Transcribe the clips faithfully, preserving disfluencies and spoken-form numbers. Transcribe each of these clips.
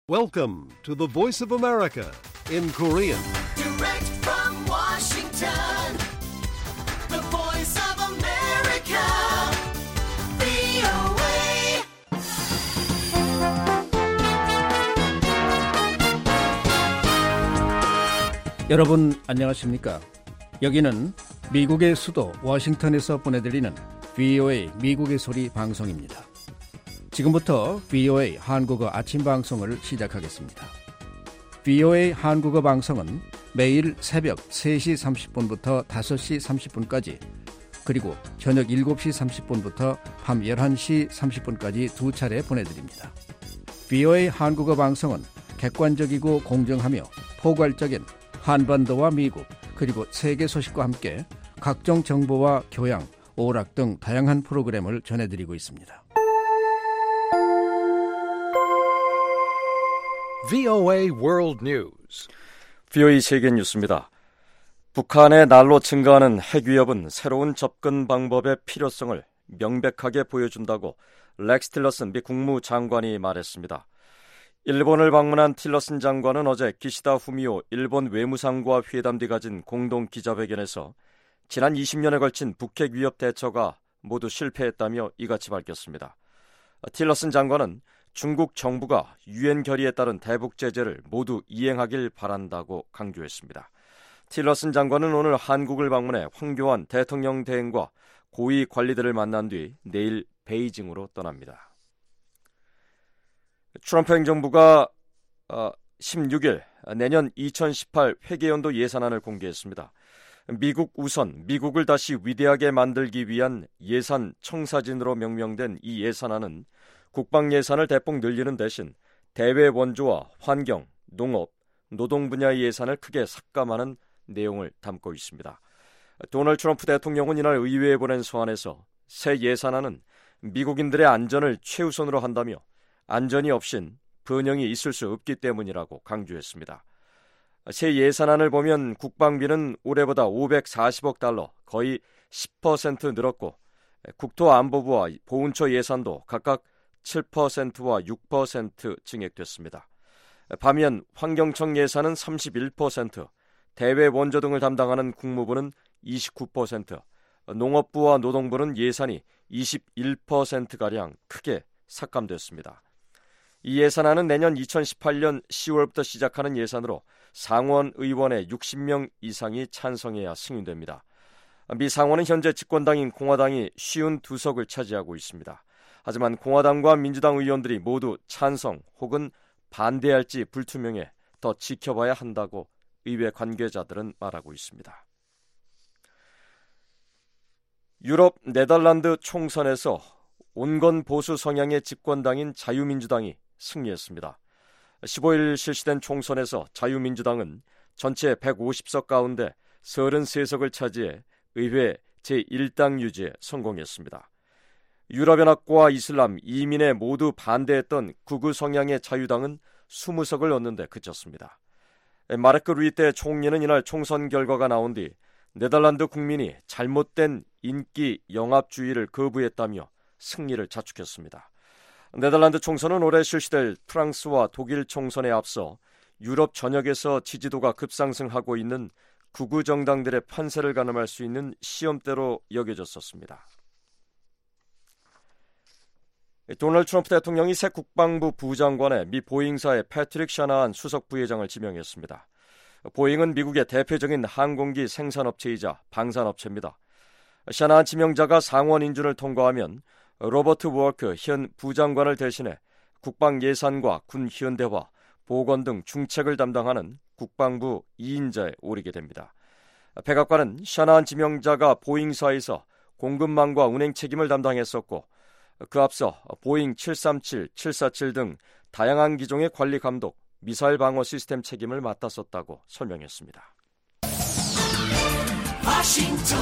Welcome to the Voice of America in Korean. Direct from Washington, the Voice of America, 브이오에이. 여러분 안녕하십니까? 여기는 미국의 수도 워싱턴에서 보내드리는 브이오에이 미국의 소리 방송입니다. 지금부터 브이오에이 한국어 아침 방송을 시작하겠습니다. 브이오에이 한국어 방송은 매일 새벽 세 시 삼십 분부터 다섯 시 삼십 분까지 그리고 저녁 일곱 시 삼십 분부터 밤 열한 시 삼십 분까지 두 차례 보내드립니다. 브이오에이 한국어 방송은 객관적이고 공정하며 포괄적인 한반도와 미국 그리고 세계 소식과 함께 각종 정보와 교양, 오락 등 다양한 프로그램을 전해드리고 있습니다. 브이오에이 World News. 브이오에이 세계 뉴스입니다. 북한의 날로 증가하는 핵 위협은 새로운 접근 방법의 필요성을 명백하게 보여준다고 렉스 틸러슨 미 국무장관이 말했습니다. 일본을 방문한 틸러슨 장관은 어제 기시다 후미오 일본 외무상과 회담 뒤 가진 공동 기자회견에서 지난 이십 년에 걸친 북핵 위협 대처가 모두 실패했다며 이같이 밝혔습니다. 틸러슨 장관은 중국 정부가 유엔 결의에 따른 대북 제재를 모두 이행하길 바란다고 강조했습니다. 틸러슨 장관은 오늘 한국을 방문해 황교안 대통령 대행과 고위 관리들을 만난 뒤 내일 베이징으로 떠납니다. 트럼프 행정부가 십육 일 내년 이천십팔 회계연도 예산안을 공개했습니다. 미국 우선, 미국을 다시 위대하게 만들기 위한 예산 청사진으로 명명된 이 예산안은 국방 예산을 대폭 늘리는 대신 대외 원조와 환경, 농업, 노동 분야의 예산을 크게 삭감하는 내용을 담고 있습니다. 도널드 트럼프 대통령은 이날 의회에 보낸 서한에서 새 예산안은 미국인들의 안전을 최우선으로 한다며 안전이 없인 번영이 있을 수 없기 때문이라고 강조했습니다. 새 예산안을 보면 국방비는 올해보다 오백사십억 달러, 거의 십 퍼센트 늘었고 국토안보부와 보훈처 예산도 각각 칠 퍼센트와 육 퍼센트 증액됐습니다. 반면 환경청 예산은 삼십일 퍼센트, 대외 원조 등을 담당하는 국무부는 이십구 퍼센트, 농업부와 노동부는 예산이 이십일 퍼센트가량 크게 삭감됐습니다. 이 예산안은 내년 이천십팔 년 시월부터 시작하는 예산으로 상원 의원의 육십 명 이상이 찬성해야 승인됩니다. 미 상원은 현재 집권당인 공화당이 오십이 석을 차지하고 있습니다. 하지만 공화당과 민주당 의원들이 모두 찬성 혹은 반대할지 불투명해 더 지켜봐야 한다고 의회 관계자들은 말하고 있습니다. 유럽 네덜란드 총선에서 온건 보수 성향의 집권당인 자유민주당이 승리했습니다. 십오 일 실시된 총선에서 자유민주당은 전체 백오십 석 가운데 삼십삼 석을 차지해 의회 제일 당 유지에 성공했습니다. 유럽연합과 이슬람, 이민에 모두 반대했던 극우 성향의 자유당은 이십 석을 얻는 데 그쳤습니다. 마르크 루이테 총리는 이날 총선 결과가 나온 뒤 네덜란드 국민이 잘못된 인기 영합주의를 거부했다며 승리를 자축했습니다. 네덜란드 총선은 올해 실시될 프랑스와 독일 총선에 앞서 유럽 전역에서 지지도가 급상승하고 있는 극우 정당들의 판세를 가늠할 수 있는 시험대로 여겨졌었습니다. 도널드 트럼프 대통령이 새 국방부 부장관에 미 보잉사의 패트릭 샤나한 수석 부회장을 지명했습니다. 보잉은 미국의 대표적인 항공기 생산업체이자 방산업체입니다. 샤나한 지명자가 상원 인준을 통과하면 로버트 워크 현 부장관을 대신해 국방 예산과 군 현대화, 보건 등 중책을 담당하는 국방부 이 인자에 오르게 됩니다. 백악관은 샤나한 지명자가 보잉사에서 공급망과 운행 책임을 담당했었고 그 앞서 보잉 칠삼칠, 칠사칠 등 다양한 기종의 관리 감독, 미사일 방어 시스템 책임을 맡았었다고 설명했습니다. 워싱턴,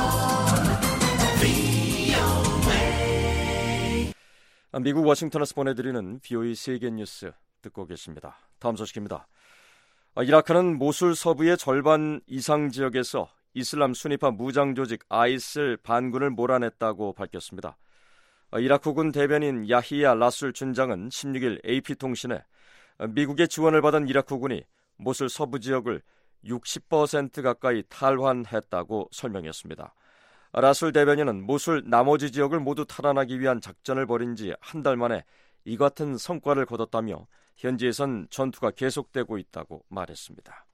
브이오에이. 미국 워싱턴에서 보내드리는 브이오에이 세계 뉴스 듣고 계십니다. 다음 소식입니다. 이라크는 모술 서부의 절반 이상 지역에서 이슬람 순위파 무장 조직 아이슬 반군을 몰아냈다고 밝혔습니다. 이라크군 대변인 야히야 라술 준장은 십육 일 에이피통신에 미국의 지원을 받은 이라크군이 모술 서부 지역을 육십 퍼센트 가까이 탈환했다고 설명했습니다. 라술 대변인은 모술 나머지 지역을 모두 탈환하기 위한 작전을 벌인 지 한 달 만에 이 같은 성과를 거뒀다며 현지에선 전투가 계속되고 있다고 말했습니다.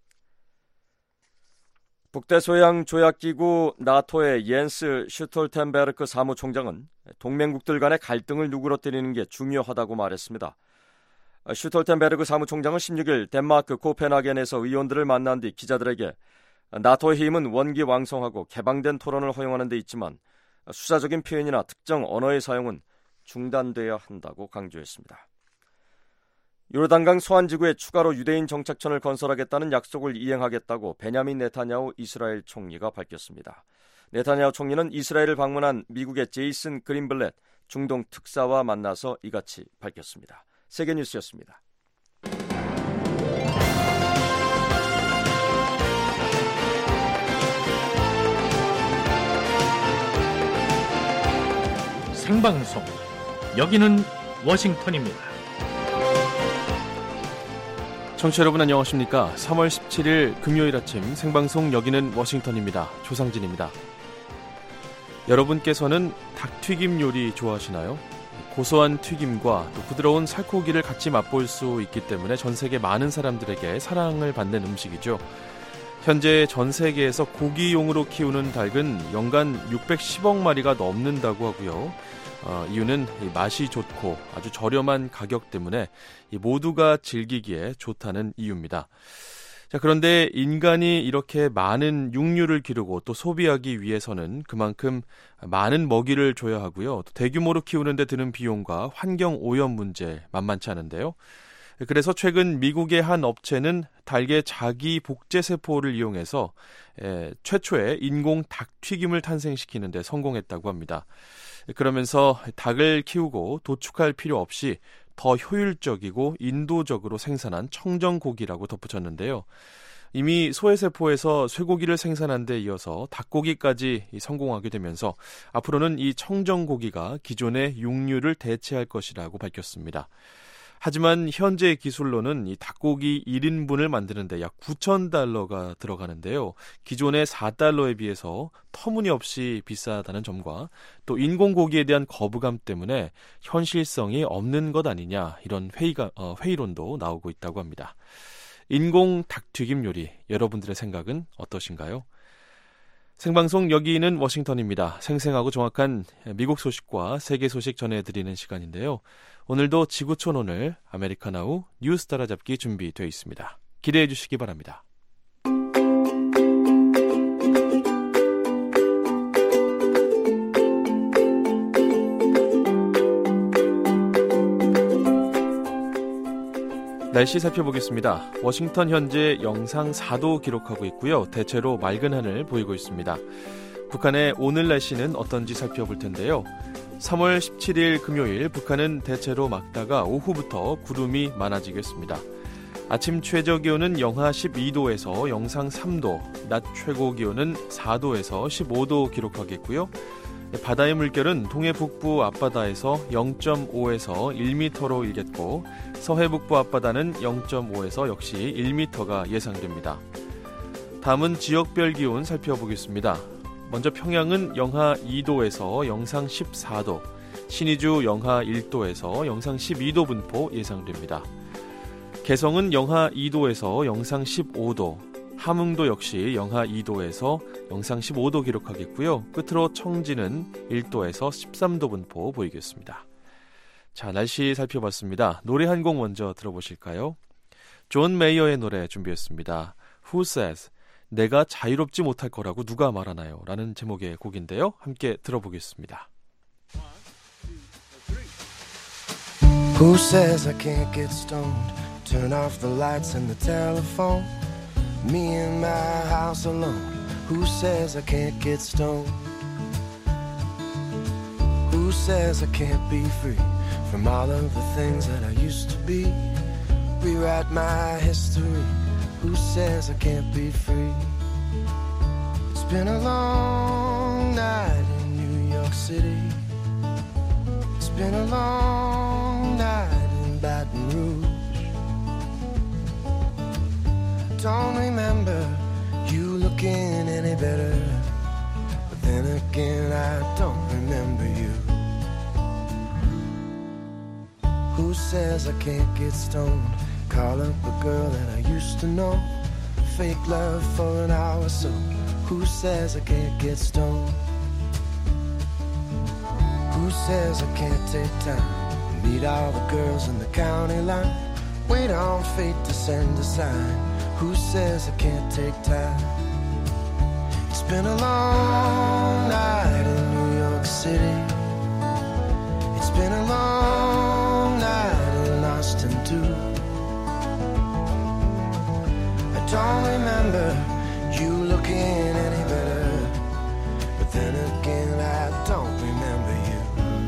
북대서양 조약기구 나토의 옌스 슈톨텐베르크 사무총장은 동맹국들 간의 갈등을 누그러뜨리는 게 중요하다고 말했습니다. 슈톨텐베르크 사무총장은 십육 일 덴마크 코펜하겐에서 의원들을 만난 뒤 기자들에게 나토의 힘은 원기왕성하고 개방된 토론을 허용하는 데 있지만 수사적인 표현이나 특정 언어의 사용은 중단돼야 한다고 강조했습니다. 요르단강 소안지구에 추가로 유대인 정착촌을 건설하겠다는 약속을 이행하겠다고 베냐민 네타냐후 이스라엘 총리가 밝혔습니다. 네타냐후 총리는 이스라엘을 방문한 미국의 제이슨 그린블렛 중동 특사와 만나서 이같이 밝혔습니다. 세계뉴스였습니다. 생방송 여기는 워싱턴입니다. 청취자 여러분 안녕하십니까? 삼월 십칠일 금요일 아침 생방송 여기는 워싱턴입니다. 조상진입니다. 여러분께서는 닭튀김 요리 좋아하시나요? 고소한 튀김과 또 부드러운 살코기를 같이 맛볼 수 있기 때문에 전 세계 많은 사람들에게 사랑을 받는 음식이죠. 현재 전 세계에서 고기용으로 키우는 닭은 연간 육백십억 마리가 넘는다고 하고요. 어, 이유는 이 맛이 좋고 아주 저렴한 가격 때문에 이 모두가 즐기기에 좋다는 이유입니다. 자, 그런데 인간이 이렇게 많은 육류를 기르고 또 소비하기 위해서는 그만큼 많은 먹이를 줘야 하고요. 또 대규모로 키우는 데 드는 비용과 환경 오염 문제 만만치 않은데요. 그래서 최근 미국의 한 업체는 닭의 자기 복제 세포를 이용해서 에, 최초의 인공 닭튀김을 탄생시키는 데 성공했다고 합니다. 그러면서 닭을 키우고 도축할 필요 없이 더 효율적이고 인도적으로 생산한 청정고기라고 덧붙였는데요. 이미 소해세포에서 쇠고기를 생산한 데 이어서 닭고기까지 성공하게 되면서 앞으로는 이 청정고기가 기존의 육류를 대체할 것이라고 밝혔습니다. 하지만 현재 기술로는 이 닭고기 일 인분을 만드는데 약 구천 달러가 들어가는데요. 기존의 사 달러에 비해서 터무니없이 비싸다는 점과 또 인공고기에 대한 거부감 때문에 현실성이 없는 것 아니냐 이런 회의가, 어, 회의론도 나오고 있다고 합니다. 인공 닭튀김 요리, 여러분들의 생각은 어떠신가요? 생방송 여기는 워싱턴입니다. 생생하고 정확한 미국 소식과 세계 소식 전해드리는 시간인데요. 오늘도 지구촌 오늘 아메리카나우 뉴스 따라잡기 준비되어 있습니다. 기대해 주시기 바랍니다. 날씨 살펴보겠습니다. 워싱턴 현재 영상 사 도 기록하고 있고요. 대체로 맑은 하늘 보이고 있습니다. 북한의 오늘 날씨는 어떤지 살펴볼 텐데요. 삼월 십칠일 금요일 북한은 대체로 맑다가 오후부터 구름이 많아지겠습니다. 아침 최저 기온은 영하 십이 도에서 영상 삼 도, 낮 최고 기온은 사 도에서 십오 도 기록하겠고요. 바다의 물결은 동해 북부 앞바다에서 영 점 오에서 일 미터로 일겠고 서해 북부 앞바다는 영 점 오에서 역시 일 미터가 예상됩니다. 다음은 지역별 기온 살펴보겠습니다. 먼저 평양은 영하 이 도에서 영상 십사 도, 신의주 영하 일 도에서 영상 십이 도 분포 예상됩니다. 개성은 영하 이 도에서 영상 십오 도, 함흥도 역시 영하 이 도에서 영상 십오 도 기록하겠고요. 끝으로 청진은 일 도에서 십삼 도 분포 보이겠습니다. 자, 날씨 살펴봤습니다. 노래 한 곡 먼저 들어보실까요? 존 메이어의 노래 준비했습니다. Who says? 내가 자유롭지 못할 거라고 누가 말하나요? 라는 제목의 곡인데요. 함께 들어보겠습니다. Who says I can't get stoned? Turn off the lights and the telephone. Me in my house alone. Who says I can't get stoned? Who says I can't be free from all of the things that I used to be? Rewrite my history. Who says I can't be free? It's been a long night in New York City. It's been a long night in Baton Rouge. don't remember you looking any better. But then again, I don't remember you. Who says I can't get stoned? Call up a girl that I used to know. Fake love for an hour or so. Who says I can't get stoned? Who says I can't take time? Meet all the girls in the county line. Wait on fate to send a sign. Who says I can't take time? It's been a long night in New York City. It's been a long night in Austin too. I don't remember you looking any better. But then again, I don't remember you.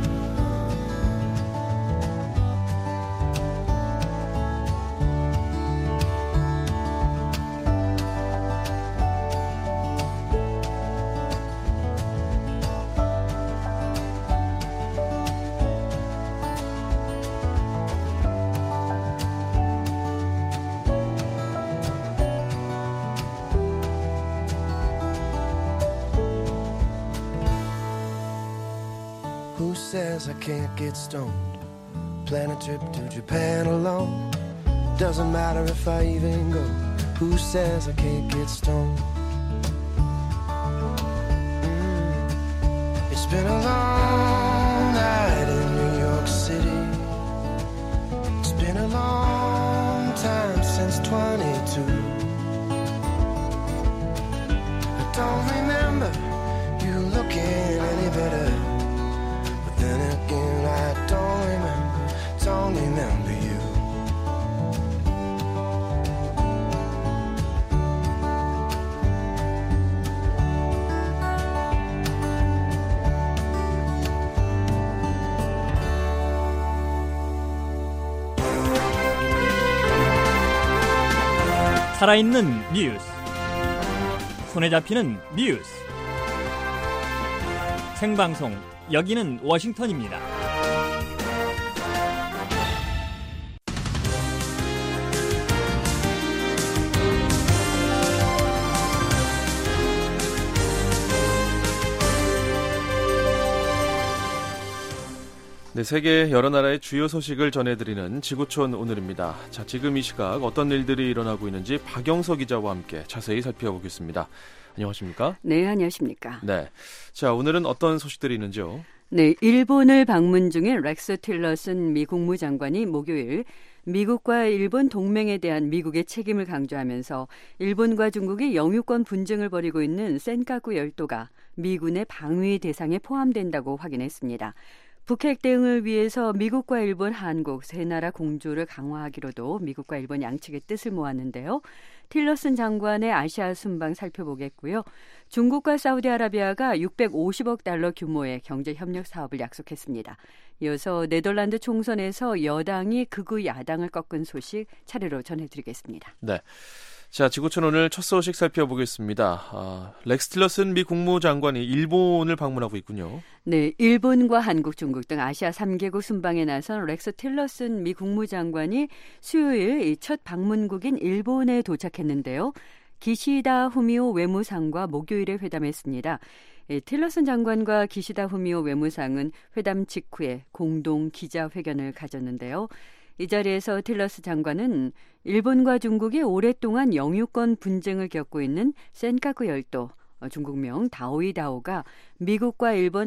Who says I can't get stoned? Plan a trip to Japan alone. Doesn't matter if I even go. Who says I can't get stoned? Mm. It's been a long night in New York City. It's been a long time since twenty-two. I don't remember you looking any better. Then again, I don't remember, don't remember you. 살아있는 뉴스, 손에 잡히는 뉴스, 생방송, 여기는 워싱턴입니다. 네, 세계 여러 나라의 주요 소식을 전해드리는 지구촌 오늘입니다. 자, 지금 이 시각 어떤 일들이 일어나고 있는지 박영서 기자와 함께 자세히 살펴보겠습니다. 안녕하십니까? 네, 안녕하십니까? 네, 자, 오늘은 어떤 소식들이 있는지요? 네, 일본을 방문 중인 렉스 틸러슨 미 국무장관이 목요일 미국과 일본 동맹에 대한 미국의 책임을 강조하면서 일본과 중국이 영유권 분쟁을 벌이고 있는 센카쿠 열도가 미군의 방위 대상에 포함된다고 확인했습니다. 북핵 대응을 위해서 미국과 일본, 한국 세 나라 공조를 강화하기로도 미국과 일본 양측의 뜻을 모았는데요. 틸러슨 장관의 아시아 순방 살펴보겠고요. 중국과 사우디아라비아가 육백오십억 달러 규모의 경제 협력 사업을 약속했습니다. 이어서 네덜란드 총선에서 여당이 극우 야당을 꺾은 소식 차례로 전해드리겠습니다. 네. 자, 지구촌 오늘 첫 소식 살펴보겠습니다. 아, 렉스 틸러슨 미 국무장관이 일본을 방문하고 있군요. 네, 일본과 한국, 중국 등 아시아 삼 개국 순방에 나선 렉스 틸러슨 미 국무장관이 수요일 첫 방문국인 일본에 도착했는데요. 기시다 후미오 외무상과 목요일에 회담했습니다. 틸러슨 장관과 기시다 후미오 외무상은 회담 직후에 공동 기자회견을 가졌는데요. 이 자리에서 틸러스 장관은 일본과 중국이 오랫동안 영유권 분쟁을 겪고 있는 센카쿠 열도, 중국명 다오이다오가 미국과 일본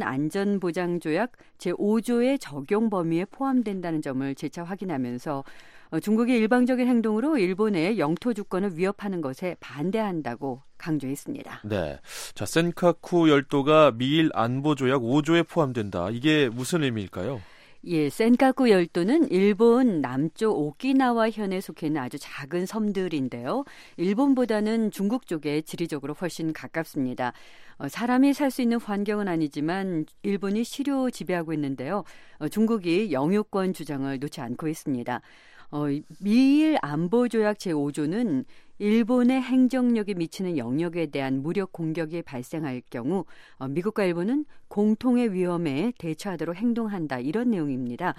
안전보장조약 제오 조의 적용 범위에 포함된다는 점을 재차 확인하면서 중국의 일방적인 행동으로 일본의 영토 주권을 위협하는 것에 반대한다고 강조했습니다. 네, 자, 센카쿠 열도가 미일 안보조약 오 조에 포함된다. 이게 무슨 의미일까요? 예, 센카쿠 열도는 일본 남쪽 오키나와 현에 속해 있는 아주 작은 섬들인데요. 일본보다는 중국 쪽에 지리적으로 훨씬 가깝습니다. 어, 사람이 살 수 있는 환경은 아니지만 일본이 시료 지배하고 있는데요. 어, 중국이 영유권 주장을 놓지 않고 있습니다. 어, 미일 안보조약 제오 조는 일본의 행정력이 미치는 영역에 대한 무력 공격이 발생할 경우 어, 미국과 일본은 공통의 위험에 대처하도록 행동한다, 이런 내용입니다.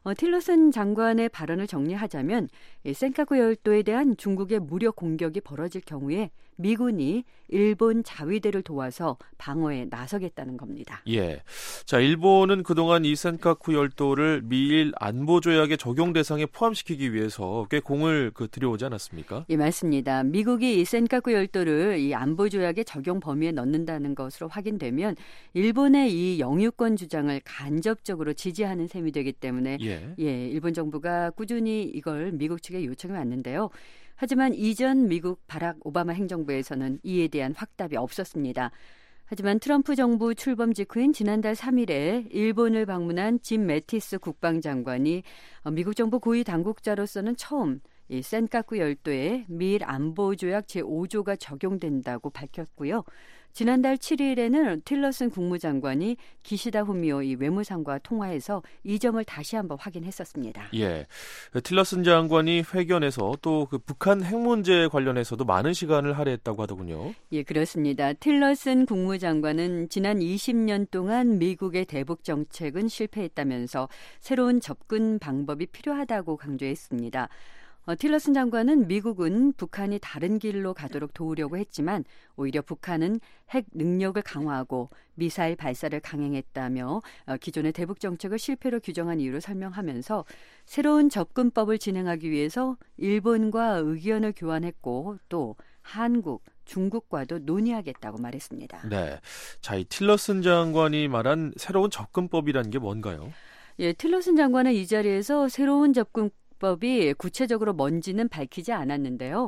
어, 틸러슨 장관의 발언을 정리하자면 이 센카쿠 열도에 대한 중국의 무력 공격이 벌어질 경우에 미군이 일본 자위대를 도와서 방어에 나서겠다는 겁니다. 예. 자, 일본은 그동안 이 센카쿠 열도를 미일 안보 조약의 적용 대상에 포함시키기 위해서 꽤 공을 그 들여오지 않았습니까? 예, 맞습니다. 미국이 이 센카쿠 열도를 이 안보 조약의 적용 범위에 넣는다는 것으로 확인되면 일본의 이 영유권 주장을 간접적으로 지지하는 셈이 되기 때문에 예. 예, 일본 정부가 꾸준히 이걸 미국 측에 요청해 왔는데요. 하지만 이전 미국 바락 오바마 행정부에서는 이에 대한 확답이 없었습니다. 하지만 트럼프 정부 출범 직후인 지난달 삼 일에 일본을 방문한 짐 매티스 국방장관이 미국 정부 고위 당국자로서는 처음 이 센카쿠 열도에 미일 안보조약 제오 조가 적용된다고 밝혔고요. 지난달 칠 일에는 틸러슨 국무장관이 기시다 후미오 이 외무상과 통화해서 이 점을 다시 한번 확인했었습니다. 예, 틸러슨 장관이 회견에서 또 그 북한 핵 문제 관련해서도 많은 시간을 할애했다고 하더군요. 예, 그렇습니다. 틸러슨 국무장관은 지난 이십 년 동안 미국의 대북 정책은 실패했다면서 새로운 접근 방법이 필요하다고 강조했습니다. 어, 틸러슨 장관은 미국은 북한이 다른 길로 가도록 도우려고 했지만 오히려 북한은 핵 능력을 강화하고 미사일 발사를 강행했다며 어, 기존의 대북 정책을 실패로 규정한 이유를 설명하면서 새로운 접근법을 진행하기 위해서 일본과 의견을 교환했고 또 한국, 중국과도 논의하겠다고 말했습니다. 네, 자, 이 틸러슨 장관이 말한 새로운 접근법이라는 게 뭔가요? 예, 틸러슨 장관은 이 자리에서 새로운 접근 법이 구체적으로 뭔지는 밝히지 않았는데요.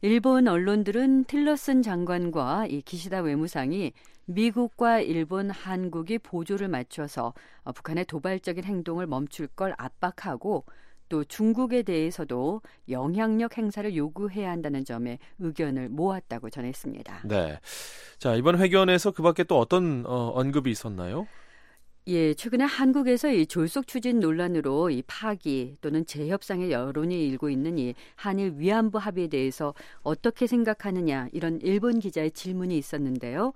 일본 언론들은 틸러슨 장관과 이 기시다 외무상이 미국과 일본, 한국이 보조를 맞춰서 북한의 도발적인 행동을 멈출 걸 압박하고 또 중국에 대해서도 영향력 행사를 요구해야 한다는 점에 의견을 모았다고 전했습니다. 네, 자, 이번 회견에서 그 밖에 또 어떤 어, 언급이 있었나요? 예, 최근에 한국에서 이 졸속 추진 논란으로 이 파기 또는 재협상의 여론이 일고 있는 이 한일 위안부 합의에 대해서 어떻게 생각하느냐 이런 일본 기자의 질문이 있었는데요.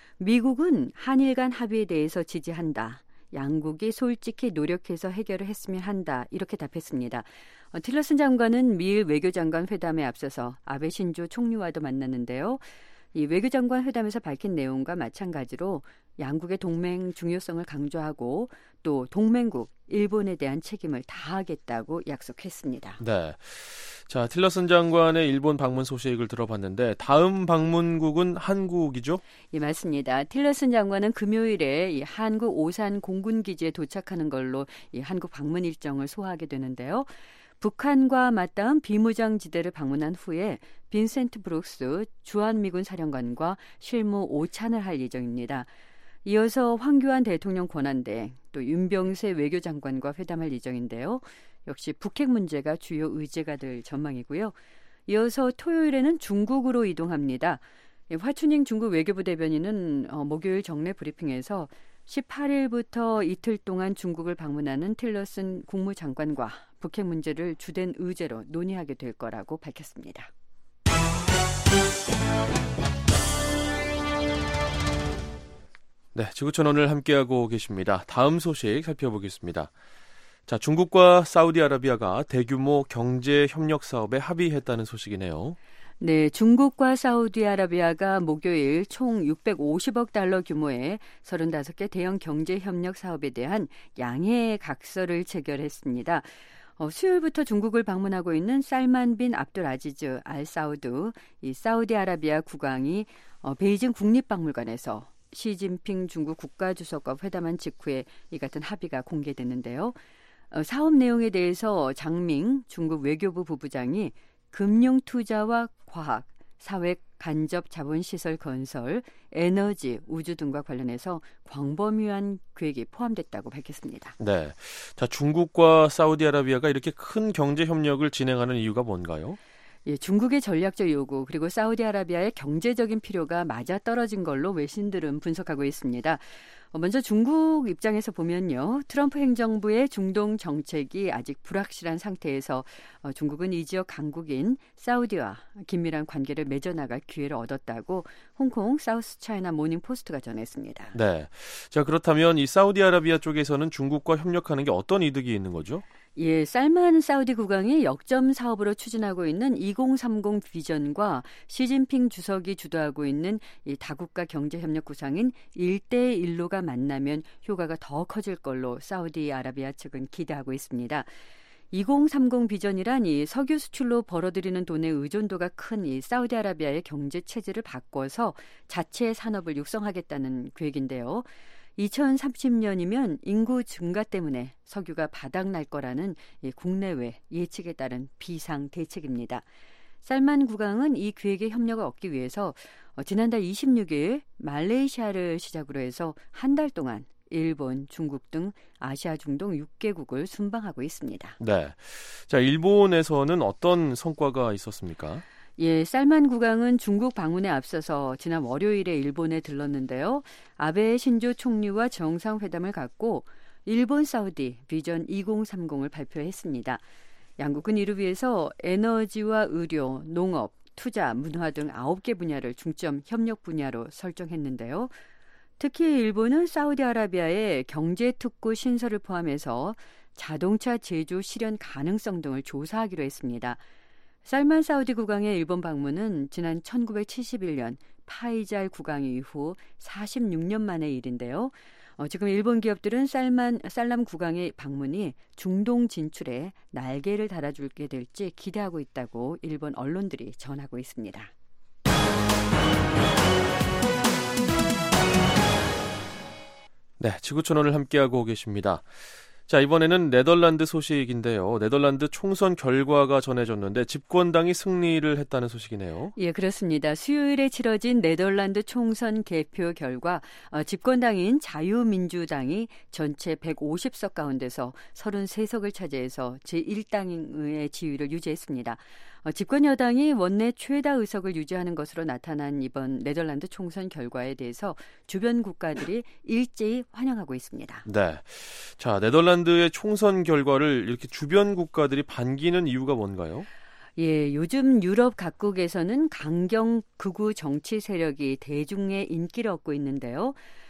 미국은 한일 간 합의에 대해서 지지한다. 양국이 솔직히 노력해서 해결을 했으면 한다. 이렇게 답했습니다. 어, 틸러슨 장관은 미일 외교장관 회담에 앞서서 아베 신조 총리와도 만났는데요. 이 외교장관 회담에서 밝힌 내용과 마찬가지로 양국의 동맹 중요성을 강조하고 또 동맹국 일본에 대한 책임을 다하겠다고 약속했습니다. 네, 자, 틸러슨 장관의 일본 방문 소식을 들어봤는데 다음 방문국은 한국이죠? 예, 맞습니다. 틸러슨 장관은 금요일에 이 한국 오산 공군기지에 도착하는 걸로 이 한국 방문 일정을 소화하게 되는데요. 북한과 맞닿은 비무장지대를 방문한 후에 빈센트 브룩스 주한미군 사령관과 실무 오찬을 할 예정입니다. 이어서 황교안 대통령 권한대 또 윤병세 외교장관과 회담할 예정인데요. 역시 북핵 문제가 주요 의제가 될 전망이고요. 이어서 토요일에는 중국으로 이동합니다. 화춘잉 중국 외교부 대변인은 목요일 정례 브리핑에서 십팔 일부터 이틀 동안 중국을 방문하는 틸러슨 국무장관과 북핵 문제를 주된 의제로 논의하게 될 거라고 밝혔습니다. 네, 지구촌 오늘 함께하고 계십니다. 다음 소식 살펴보겠습니다. 자, 중국과 사우디아라비아가 대규모 경제 협력 사업에 합의했다는 소식이네요. 네, 중국과 사우디아라비아가 목요일 총 육백오십억 달러 규모의 서른다섯 개 대형 경제 협력 사업에 대한 양해 각서를 체결했습니다. 어, 수요일부터 중국을 방문하고 있는 살만 빈 압둘 아지즈 알 사우드, 이 사우디아라비아 국왕이 어, 베이징 국립박물관에서 시진핑 중국 국가주석과 회담한 직후에 이 같은 합의가 공개됐는데요. 어, 사업 내용에 대해서 장밍 중국 외교부 부부장이 금융 투자와 과학, 사회 간접 자본시설 건설, 에너지, 우주 등과 관련해서 광범위한 계획이 포함됐다고 밝혔습니다. 네, 자, 중국과 사우디아라비아가 이렇게 큰 경제 협력을 진행하는 이유가 뭔가요? 예, 중국의 전략적 요구 그리고 사우디아라비아의 경제적인 필요가 맞아떨어진 걸로 외신들은 분석하고 있습니다. 먼저 중국 입장에서 보면요. 트럼프 행정부의 중동 정책이 아직 불확실한 상태에서 중국은 이 지역 강국인 사우디와 긴밀한 관계를 맺어나갈 기회를 얻었다고 홍콩 사우스 차이나 모닝 포스트가 전했습니다. 네, 자, 그렇다면 이 사우디아라비아 쪽에서는 중국과 협력하는 게 어떤 이득이 있는 거죠? 예, 살만 사우디 국왕이 역점 사업으로 추진하고 있는 이공삼공 비전과 시진핑 주석이 주도하고 있는 이 다국가 경제협력 구상인 일대일로가 만나면 효과가 더 커질 걸로 사우디아라비아 측은 기대하고 있습니다. 이공삼공 비전이란 이 석유 수출로 벌어들이는 돈의 의존도가 큰 이 사우디아라비아의 경제 체질을 바꿔서 자체 산업을 육성하겠다는 계획인데요. 이천삼십 년이면 인구 증가 때문에 석유가 바닥날 거라는 국내외 예측에 따른 비상 대책입니다. 살만 국왕은 이 계획에 협력을 얻기 위해서 지난달 이십육 일 말레이시아를 시작으로 해서 한 달 동안 일본, 중국 등 아시아 중동 육 개국을 순방하고 있습니다. 네. 자, 일본에서는 어떤 성과가 있었습니까? 예, 살만 국왕은 중국 방문에 앞서서 지난 월요일에 일본에 들렀는데요. 아베 신조 총리와 정상회담을 갖고 일본 사우디 비전 이공삼공을 발표했습니다. 양국은 이를 위해서 에너지와 의료, 농업, 투자, 문화 등 아홉 개 분야를 중점 협력 분야로 설정했는데요. 특히 일본은 사우디아라비아의 경제특구 신설을 포함해서 자동차 제조 실현 가능성 등을 조사하기로 했습니다. 살만 사우디 국왕의 일본 방문은 지난 천구백칠십일 년 파이잘 국왕 이후 사십육 년 만의 일인데요. 어, 지금 일본 기업들은 살만, 살람 국왕의 방문이 중동 진출에 날개를 달아주게 될지 기대하고 있다고 일본 언론들이 전하고 있습니다. 네, 지구촌원을 함께하고 계십니다. 자, 이번에는 네덜란드 소식인데요. 네덜란드 총선 결과가 전해졌는데 집권당이 승리를 했다는 소식이네요. 예, 그렇습니다. 수요일에 치러진 네덜란드 총선 개표 결과 어, 집권당인 자유민주당이 전체 백오십 석 가운데서 삼십삼 석을 차지해서 제일 당의 지위를 유지했습니다. 어, 집권 여당이 원내 최다 의석을 유지하는 것으로 나타난 이번 네덜란드 총선 결과에 대해서 주변 국가들이 일제히 환영하고 있습니다. 네. 자, 네덜란드의 총선 결과를 이렇게 주변 국가들이 반기는 이유가 뭔가요? 예, 요즘 유럽 각국에서는 강경 극우 정치 세력이 대중의 인기를 얻고 있는데요.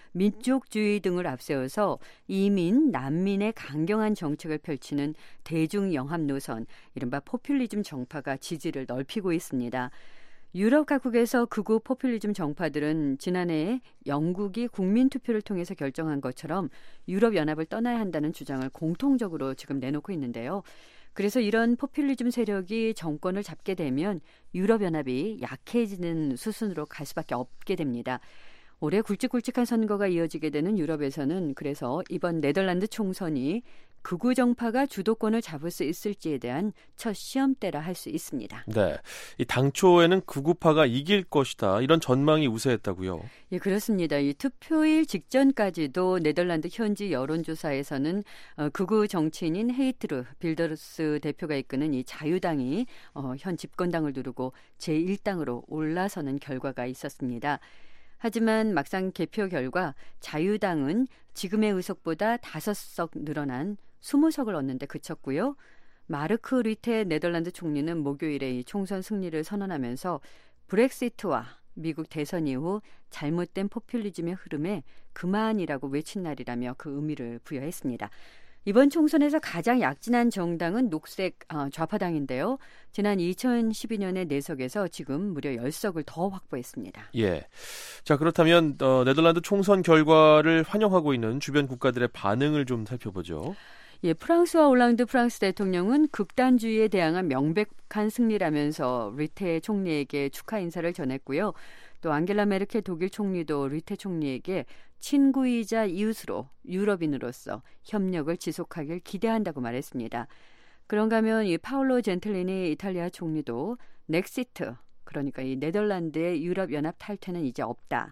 민족주의 등을 앞세워서 이민, 난민의 강경한 정책을 펼치는 대중 영합 노선, 이른바 포퓰리즘 정파가 지지를 넓히고 있습니다. 유럽 각국에서 극우 포퓰리즘 정파들은 지난해 영국이 국민투표를 통해서 결정한 것처럼 유럽연합을 떠나야 한다는 주장을 공통적으로 지금 내놓고 있는데요. 그래서 이런 포퓰리즘 세력이 정권을 잡게 되면 유럽연합이 약해지는 수순으로 갈 수밖에 없게 됩니다. 올해 굵직굵직한 선거가 이어지게 되는 유럽에서는 그래서 이번 네덜란드 총선이 극우 정파가 주도권을 잡을 수 있을지에 대한 첫 시험대라 할 수 있습니다. 네, 이 당초에는 극우파가 이길 것이다 이런 전망이 우세했다고요? 예, 그렇습니다. 이 투표일 직전까지도 네덜란드 현지 여론조사에서는 어, 극우 정치인인 헤이트르 빌더스 대표가 이끄는 이 자유당이 어, 현 집권당을 누르고 제일 당으로 올라서는 결과가 있었습니다. 하지만 막상 개표 결과 자유당은 지금의 의석보다 다섯 석 늘어난 이십 석을 얻는 데 그쳤고요. 마르크 르테 네덜란드 총리는 목요일에 이 총선 승리를 선언하면서 브렉시트와 미국 대선 이후 잘못된 포퓰리즘의 흐름에 그만이라고 외친 날이라며 그 의미를 부여했습니다. 이번 총선에서 가장 약진한 정당은 녹색 어, 좌파당인데요. 지난 이천십이 년의 내석에서 지금 무려 십 석을 더 확보했습니다. 예. 자, 그렇다면 어, 네덜란드 총선 결과를 환영하고 있는 주변 국가들의 반응을 좀 살펴보죠. 예, 프랑스와 올랑드 프랑스 대통령은 극단주의에 대항한 명백한 승리라면서 르테 총리에게 축하 인사를 전했고요. 또 앙겔라 메르켈 독일 총리도 르테 총리에게 친구이자 이웃으로 유럽인으로서 협력을 지속하길 기대한다고 말했습니다. 그런가 하면 이 파올로 젠틀리니 이탈리아 총리도 넥시트, 그러니까 이 네덜란드의 유럽연합 탈퇴는 이제 없다.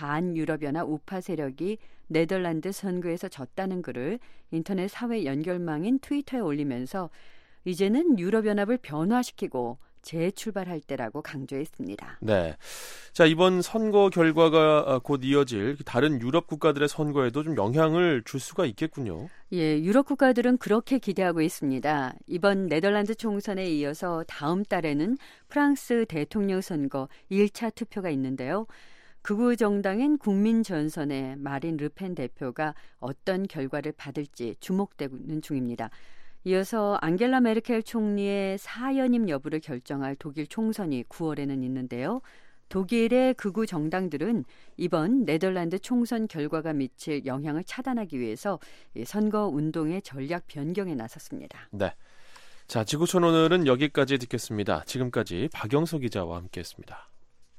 반유럽연합 우파 세력이 네덜란드 선거에서 졌다는 글을 인터넷 사회 연결망인 트위터에 올리면서 이제는 유럽연합을 변화시키고 재출발할 때라고 강조했습니다. 네. 자, 이번 선거 결과가 곧 이어질 다른 유럽 국가들의 선거에도 좀 영향을 줄 수가 있겠군요. 예, 유럽 국가들은 그렇게 기대하고 있습니다. 이번 네덜란드 총선에 이어서 다음 달에는 프랑스 대통령 선거 일 차 투표가 있는데요. 극우 정당인 국민전선의 마린 르펜 대표가 어떤 결과를 받을지 주목되는 중입니다. 이어서 앙겔라 메르켈 총리의 사연임 여부를 결정할 독일 총선이 구월에는 있는데요. 독일의 극우 정당들은 이번 네덜란드 총선 결과가 미칠 영향을 차단하기 위해서 선거 운동의 전략 변경에 나섰습니다. 네. 자, 지구촌 오늘은 여기까지 듣겠습니다. 지금까지 박영석 기자와 함께했습니다.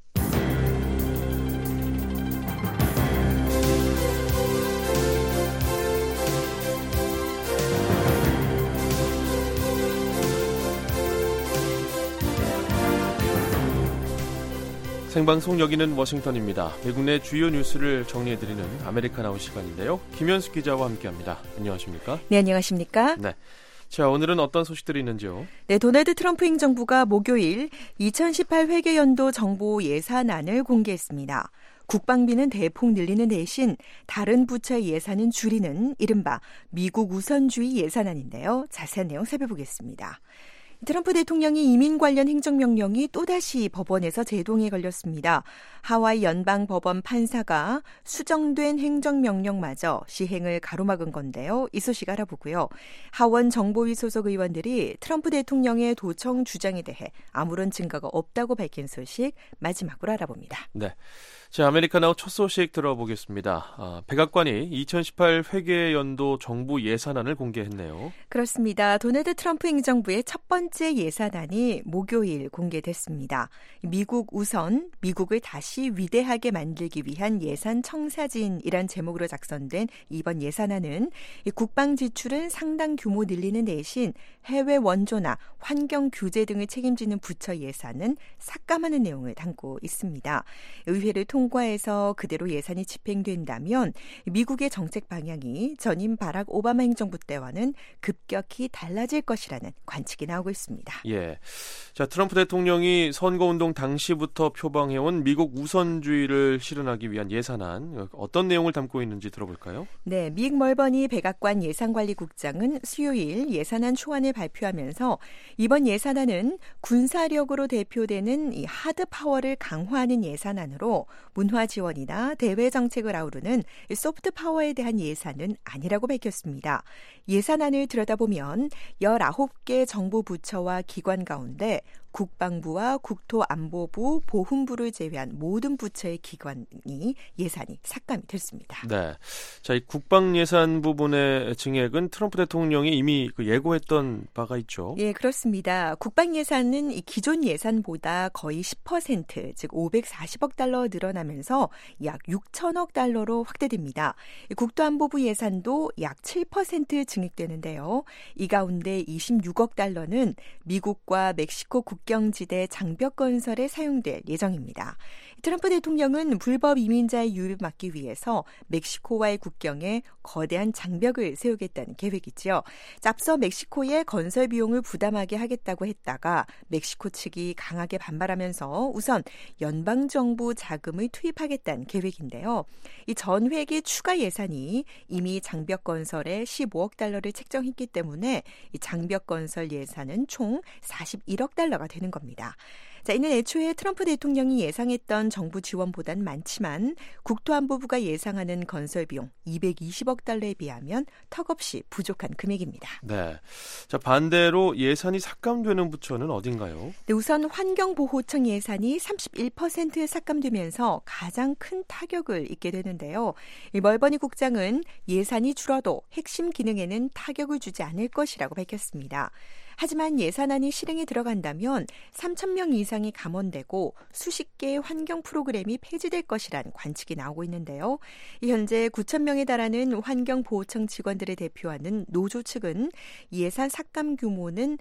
생방송 여기는 워싱턴입니다. 미국 내 주요 뉴스를 정리해드리는 아메리카나우 시간인데요. 김현숙 기자와 함께합니다. 안녕하십니까? 네, 안녕하십니까? 네. 자, 오늘은 어떤 소식들이 있는지요? 네, 도널드 트럼프 행정부가 목요일 이천십팔 회계연도 정부 예산안을 공개했습니다. 국방비는 대폭 늘리는 대신 다른 부처의 예산은 줄이는 이른바 미국 우선주의 예산안인데요. 자세한 내용 살펴보겠습니다. 트럼프 대통령이 이민 관련 행정명령이 또다시 법원에서 제동에 걸렸습니다. 하와이 연방법원 판사가 수정된 행정명령마저 시행을 가로막은 건데요. 이 소식 알아보고요. 하원 정보위 소속 의원들이 트럼프 대통령의 도청 주장에 대해 아무런 증거가 없다고 밝힌 소식 마지막으로 알아봅니다. 네. 자, 아메리카나우 첫 소식 들어보겠습니다. 아, 백악관이 이천십팔 회계연도 정부 예산안을 공개했네요. 그렇습니다. 도널드 트럼프 행정부의 첫 번째 예산안이 목요일 공개됐습니다. 미국 우선, 미국을 다시 위대하게 만들기 위한 예산 청사진이란 제목으로 작성된 이번 예산안은 국방 지출은 상당 규모 늘리는 대신 해외 원조나 환경 규제 등을 책임지는 부처 예산은 삭감하는 내용을 담고 있습니다. 의회를 통과해서 그대로 예산이 집행된다면 미국의 정책 방향이 전임 바락 오바마 행정부 때와는 급격히 달라질 것이라는 관측이 나오고 있습니다. 예. 자, 트럼프 대통령이 선거운동 당시부터 표방해온 미국 우선주의를 실현하기 위한 예산안, 어떤 내용을 담고 있는지 들어볼까요? 네, 믹 멀버니 백악관 예산관리국장은 수요일 예산안 초안을 발표하면서 이번 예산안은 군사력으로 대표되는 이 하드 파워를 강화하는 예산안으로 문화 지원이나 대외 정책을 아우르는 소프트 파워에 대한 예산은 아니라고 밝혔습니다. 예산안을 들여다보면 열아홉 개 정부 부처와 기관 가운데 국방부와 국토안보부, 보훈부를 제외한 모든 부처의 기관이 예산이 삭감이 됐습니다. 네, 자, 이 국방 예산 부분의 증액은 트럼프 대통령이 이미 그 예고했던 바가 있죠. 예, 그렇습니다. 국방 예산은 이 기존 예산보다 거의 십 퍼센트, 즉 오백사십억 달러 늘어나면서 약 육천억 달러로 확대됩니다. 국토안보부 예산도 약 칠 퍼센트 증액되는데요. 이 가운데 이십육억 달러는 미국과 멕시코 국경지대 장벽 건설에 사용될 예정입니다. 트럼프 대통령은 불법 이민자의 유입을 막기 위해서 멕시코와의 국경에 거대한 장벽을 세우겠다는 계획이죠. 앞서 멕시코의 건설 비용을 부담하게 하겠다고 했다가 멕시코 측이 강하게 반발하면서 우선 연방정부 자금을 투입하겠다는 계획인데요. 이 전회기 추가 예산이 이미 장벽 건설에 십오억 달러를 책정했기 때문에 이 장벽 건설 예산은 총 사십일억 달러가 되는 겁니다. 자, 이는 애초에 트럼프 대통령이 예상했던 정부 지원보단 많지만 국토안보부가 예상하는 건설 비용 이백이십억 달러에 비하면 턱없이 부족한 금액입니다. 네. 자, 반대로 예산이 삭감되는 부처는 어딘가요? 네, 우선 환경보호청 예산이 삼십일 퍼센트 삭감되면서 가장 큰 타격을 입게 되는데요. 이 멀버니 국장은 예산이 줄어도 핵심 기능에는 타격을 주지 않을 것이라고 밝혔습니다. 하지만 예산안이 실행에 들어간다면 삼천 명 이상이 감원되고 수십 개의 환경 프로그램이 폐지될 것이란 관측이 나오고 있는데요. 현재 구천 명에 달하는 환경보호청 직원들을 대표하는 노조 측은 예산 삭감 규모는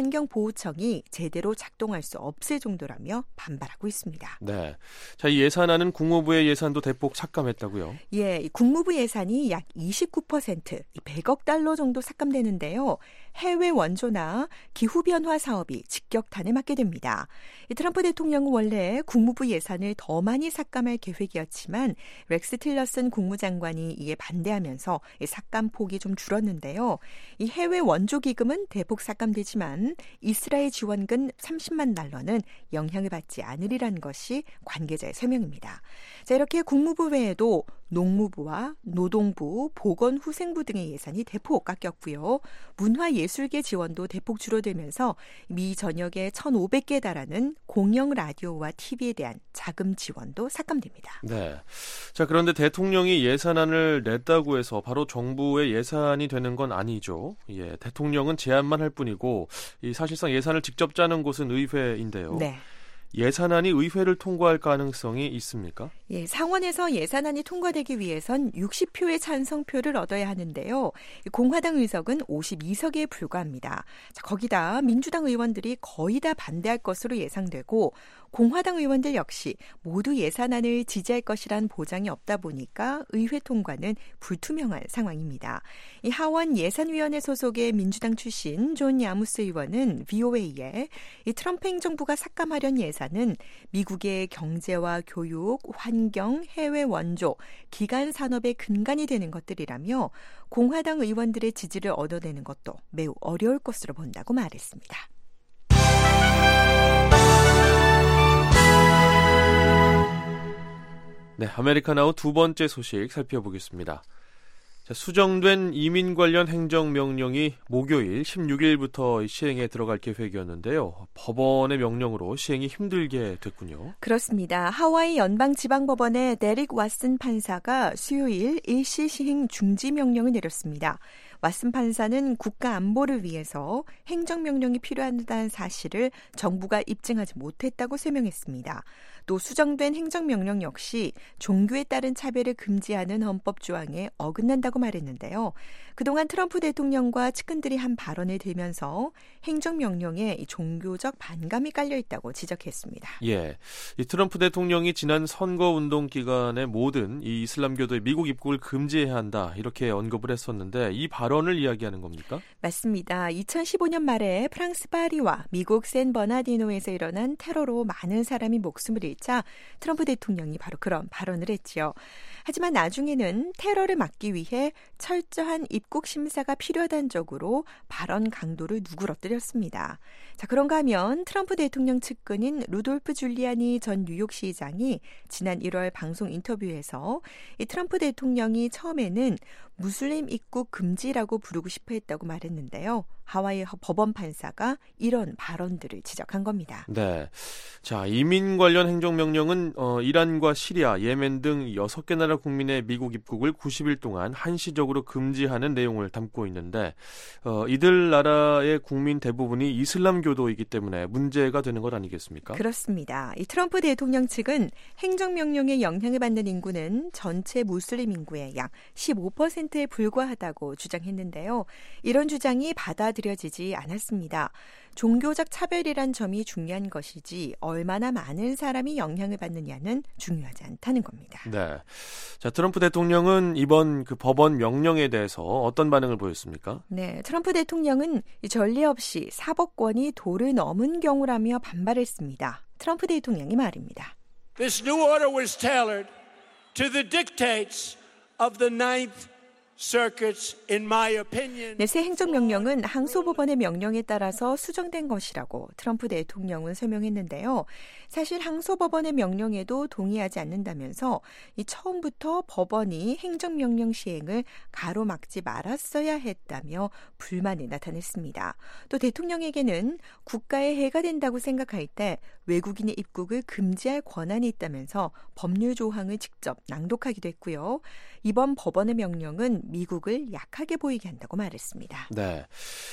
환경보호청이 제대로 작동할 수 없을 정도라며 반발하고 있습니다. 네, 자, 이 예산안은 국무부의 예산도 대폭 삭감했다고요? 예, 국무부 예산이 약 이십구 퍼센트, 백억 달러 정도 삭감되는데요. 해외 원조나 기후변화 사업이 직격탄을 맞게 됩니다. 트럼프 대통령은 원래 국무부 예산을 더 많이 삭감할 계획이었지만 렉스 틸러슨 국무장관이 이에 반대하면서 삭감 폭이 좀 줄었는데요. 이 해외 원조 기금은 대폭 삭감되지만 이스라엘 지원금 삼십만 달러는 영향을 받지 않으리라는 것이 관계자의 설명입니다. 자, 이렇게 국무부 외에도 농무부와 노동부, 보건후생부 등의 예산이 대폭 깎였고요. 문화 문화예술계 지원도 대폭 줄어들면서 미 전역에 천오백 개에 달하는 공영 라디오와 티비에 대한 자금 지원도 삭감됩니다. 네. 자, 그런데 대통령이 예산안을 냈다고 해서 바로 정부의 예산이 되는 건 아니죠. 예, 대통령은 제안만 할 뿐이고 이 사실상 예산을 직접 짜는 곳은 의회인데요. 네. 예산안이 의회를 통과할 가능성이 있습니까? 예, 상원에서 예산안이 통과되기 위해선 육십 표의 찬성표를 얻어야 하는데요. 공화당 의석은 오십이 석에 불과합니다. 자, 거기다 민주당 의원들이 거의 다 반대할 것으로 예상되고 공화당 의원들 역시 모두 예산안을 지지할 것이란 보장이 없다 보니까 의회 통과는 불투명한 상황입니다. 이 하원 예산위원회 소속의 민주당 출신 존 야무스 의원은 브이오에이에 이 트럼프 행정부가 삭감하려는 예산은 미국의 경제와 교육, 환경, 해외 원조, 기간 산업의 근간이 되는 것들이라며 공화당 의원들의 지지를 얻어내는 것도 매우 어려울 것으로 본다고 말했습니다. 네, 아메리카나우 두 번째 소식 살펴보겠습니다. 자, 수정된 이민 관련 행정명령이 목요일 십육 일부터 시행에 들어갈 계획이었는데요. 법원의 명령으로 시행이 힘들게 됐군요. 그렇습니다. 하와이 연방지방법원의 데릭 왓슨 판사가 수요일 일시 시행 중지 명령을 내렸습니다. 왓슨 판사는 국가 안보를 위해서 행정명령이 필요하다는 사실을 정부가 입증하지 못했다고 설명했습니다. 또 수정된 행정명령 역시 종교에 따른 차별을 금지하는 헌법 조항에 어긋난다고 말했는데요. 그동안 트럼프 대통령과 측근들이 한 발언을 들면서 행정명령에 종교적 반감이 깔려있다고 지적했습니다. 예, 이 트럼프 대통령이 지난 선거운동 기간에 모든 이 이슬람교도의 미국 입국을 금지해야 한다 이렇게 언급을 했었는데 이 발언을 이야기하는 겁니까? 맞습니다. 이천십오 년 말에 프랑스 파리와 미국 샌버나디노에서 일어난 테러로 많은 사람이 목숨을 잃자 트럼프 대통령이 바로 그런 발언을 했죠. 하지만 나중에는 테러를 막기 위해 철저한 입국 심사가 필요하다는 쪽으로 발언 강도를 누그러뜨렸습니다. 자, 그런가 하면 트럼프 대통령 측근인 루돌프 줄리아니 전 뉴욕시장이 지난 일월 방송 인터뷰에서 이 트럼프 대통령이 처음에는 무슬림 입국 금지라고 부르고 싶어 했다고 말했는데요. 하와이 법원 판사가 이런 발언들을 지적한 겁니다. 네, 자 이민 관련 행정명령은 어, 이란과 시리아, 예멘 등 여섯 개 나라 국민의 미국 입국을 구십 일 동안 한시적으로 금지하는 내용을 담고 있는데 어, 이들 나라의 국민 대부분이 이슬람교도이기 때문에 문제가 되는 것 아니겠습니까? 그렇습니다. 이 트럼프 대통령 측은 행정명령의 영향을 받는 인구는 전체 무슬림 인구의 약 십오 퍼센트에 불과하다고 주장했는데요. 이런 주장이 받아들여지지 않았습니다. 종교적 차별이란 점이 중요한 것이지 얼마나 많은 사람이 영향을 받느냐는 중요하지 않다는 겁니다. 네, 자 트럼프 대통령은 이번 그 법원 명령에 대해서 어떤 반응을 보였습니까? 네, 트럼프 대통령은 전례 없이 사법권이 도를 넘은 경우라며 반발했습니다. 트럼프 대통령이 말입니다. This new order was tailored to the dictates of the ninth Circuits, in my opinion. 네, 새 행정명령은 항소법원의 명령에 따라서 수정된 것이라고 트럼프 대통령은 설명했는데요. 사실 항소법원의 명령에도 동의하지 않는다면서 이 처음부터 법원이 행정명령 시행을 가로막지 말았어야 했다며 불만을 나타냈습니다. 또 대통령에게는 국가에 해가 된다고 생각할 때 외국인의 입국을 금지할 권한이 있다면서 법률 조항을 직접 낭독하기도 했고요. 이번 법원의 명령은 미국을 약하게 보이게 한다고 말했습니다. 네,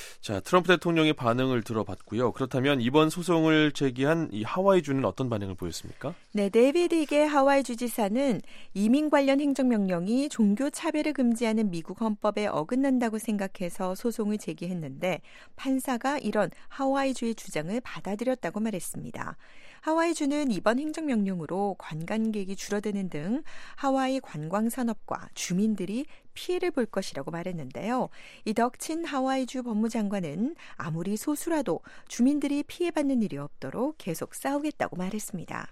자 트럼프 대통령의 반응을 들어봤고요. 그렇다면 이번 소송을 제기한 이 하와이주는 어떤 반응을 보였습니까? 네, 데이비드 이게 하와이 주지사는 이민 관련 행정명령이 종교 차별을 금지하는 미국 헌법에 어긋난다고 생각해서 소송을 제기했는데 판사가 이런 하와이주의 주장을 받아들였다고 말했습니다. 하와이주는 이번 행정명령으로 관광객이 줄어드는 등 하와이 관광산업과 주민들이 피해를 볼 것이라고 말했는데요. 이 덕친 하와이주 법무장관은 아무리 소수라도 주민들이 피해받는 일이 없도록 계속 싸우겠다고 말했습니다.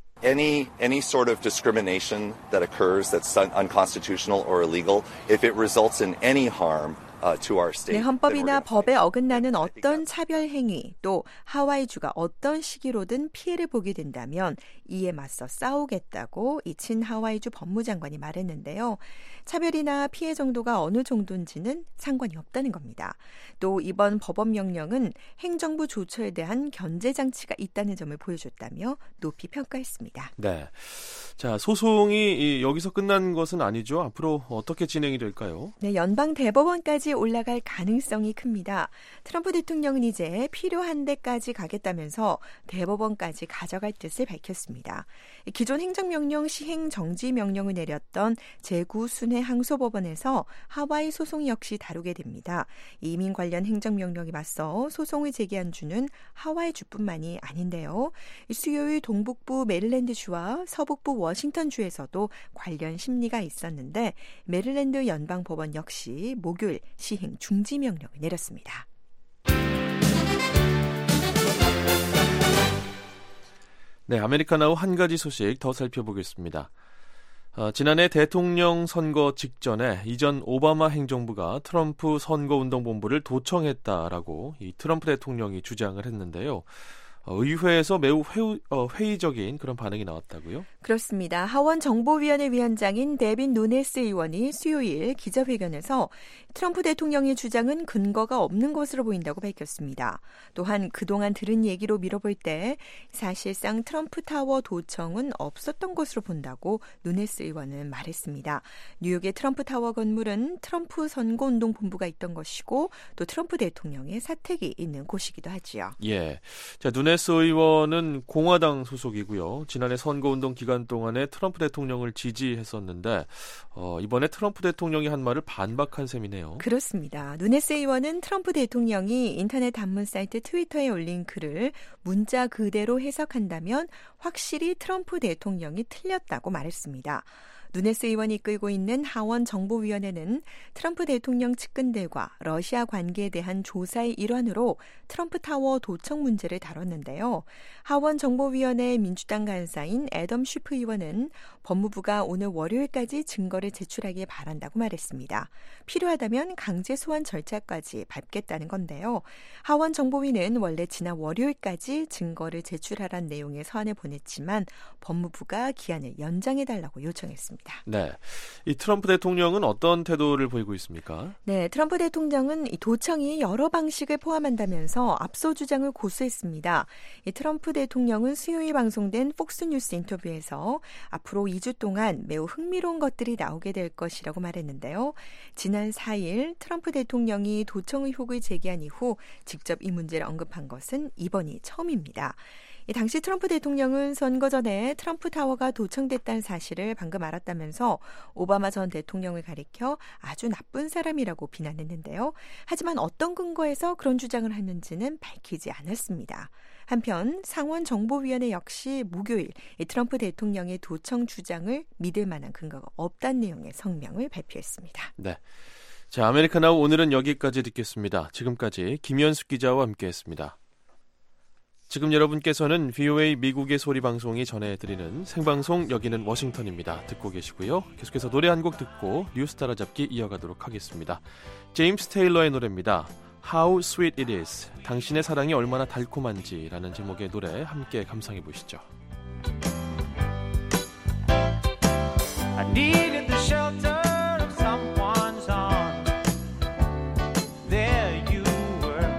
Any any sort of discrimination that occurs that's unconstitutional or illegal, if it results in any harm uh, to our state. 네, 헌법이나 법에 어긋나는 어떤 차별 행위 또 하와이주가 어떤 시기로든 피해를 보게 된다면 이에 맞서 싸우겠다고 이 친하와이주 법무장관이 말했는데요. 차별이나 피해 정도가 어느 정도인지는 상관이 없다는 겁니다. 또 이번 법원 명령은 행정부 조처에 대한 견제 장치가 있다는 점을 보여줬다며 높이 평가했습니다. 네. 자, 소송이 여기서 끝난 것은 아니죠. 앞으로 어떻게 진행이 될까요? 네, 연방 대법원까지 올라갈 가능성이 큽니다. 트럼프 대통령은 이제 필요한 데까지 가겠다면서 대법원까지 가져갈 뜻을 밝혔습니다. 기존 행정명령 시행 정지 명령을 내렸던 제구 순회 항소법원에서 하와이 소송 역시 다루게 됩니다. 이민 관련 행정명령에 맞서 소송을 제기한 주는 하와이 주뿐만이 아닌데요. 수요일 동북부 메릴랜드주와 서북부 워싱턴주에서도 관련 심리가 있었는데 메릴랜드 연방법원 역시 목요일 시행 중지 명령을 내렸습니다. 네, 아메리카나우 한 가지 소식 더 살펴보겠습니다. 어, 지난해 대통령 선거 직전에 이전 오바마 행정부가 트럼프 선거운동본부를 도청했다라고 이 트럼프 대통령이 주장을 했는데요. 어, 의회에서 매우 회의, 어, 회의적인 그런 반응이 나왔다고요? 그렇습니다. 하원 정보위원회 위원장인 데빈 누네스 의원이 수요일 기자회견에서 트럼프 대통령의 주장은 근거가 없는 것으로 보인다고 밝혔습니다. 또한 그동안 들은 얘기로 밀어볼 때 사실상 트럼프 타워 도청은 없었던 것으로 본다고 누네스 의원은 말했습니다. 뉴욕의 트럼프 타워 건물은 트럼프 선거운동 본부가 있던 것이고 또 트럼프 대통령의 사택이 있는 곳이기도 하지요. 예. 자, 누네스 의원은 공화당 소속이고요. 지난해 선거운동 기간 동안에 트럼프 대통령을 지지했었는데 어, 이번에 트럼프 대통령이 한 말을 반박한 셈이네요. 그렇습니다. 누네스 의원은 트럼프 대통령이 인터넷 단문 사이트 트위터에 올린 글을 문자 그대로 해석한다면 확실히 트럼프 대통령이 틀렸다고 말했습니다. 누네스 의원이 이끌고 있는 하원 정보위원회는 트럼프 대통령 측근들과 러시아 관계에 대한 조사의 일환으로 트럼프 타워 도청 문제를 다뤘는데요. 하원 정보위원회 민주당 간사인 애덤 쉬프 의원은 법무부가 오늘 월요일까지 증거를 제출하길 바란다고 말했습니다. 필요하다면 강제 소환 절차까지 밟겠다는 건데요. 하원 정보위는 원래 지난 월요일까지 증거를 제출하라는 내용의 서한을 보냈지만 법무부가 기한을 연장해달라고 요청했습니다. 네, 이 트럼프 대통령은 어떤 태도를 보이고 있습니까? 네, 트럼프 대통령은 이 도청이 여러 방식을 포함한다면서 앞서 주장을 고수했습니다. 이 트럼프 대통령은 수요일 방송된 폭스뉴스 인터뷰에서 앞으로 이 주 동안 매우 흥미로운 것들이 나오게 될 것이라고 말했는데요. 지난 사 일 트럼프 대통령이 도청 의혹을 제기한 이후 직접 이 문제를 언급한 것은 이번이 처음입니다. 당시 트럼프 대통령은 선거 전에 트럼프 타워가 도청됐다는 사실을 방금 알았다면서 오바마 전 대통령을 가리켜 아주 나쁜 사람이라고 비난했는데요. 하지만 어떤 근거에서 그런 주장을 했는지는 밝히지 않았습니다. 한편 상원 정보위원회 역시 목요일 트럼프 대통령의 도청 주장을 믿을 만한 근거가 없다는 내용의 성명을 발표했습니다. 네, 자, 아메리카나우 오늘은 여기까지 듣겠습니다. 지금까지 김현숙 기자와 함께했습니다. 지금 여러분께서는 브이오에이 미국의 소리 방송이 전해드리는 생방송 여기는 워싱턴입니다. 듣고 계시고요. 계속해서 노래 한 곡 듣고 뉴스 따라잡기 이어가도록 하겠습니다. 제임스 테일러의 노래입니다. How Sweet It Is, 당신의 사랑이 얼마나 달콤한지라는 제목의 노래 함께 감상해 보시죠. I needed the shelter of someone's arms. There you were.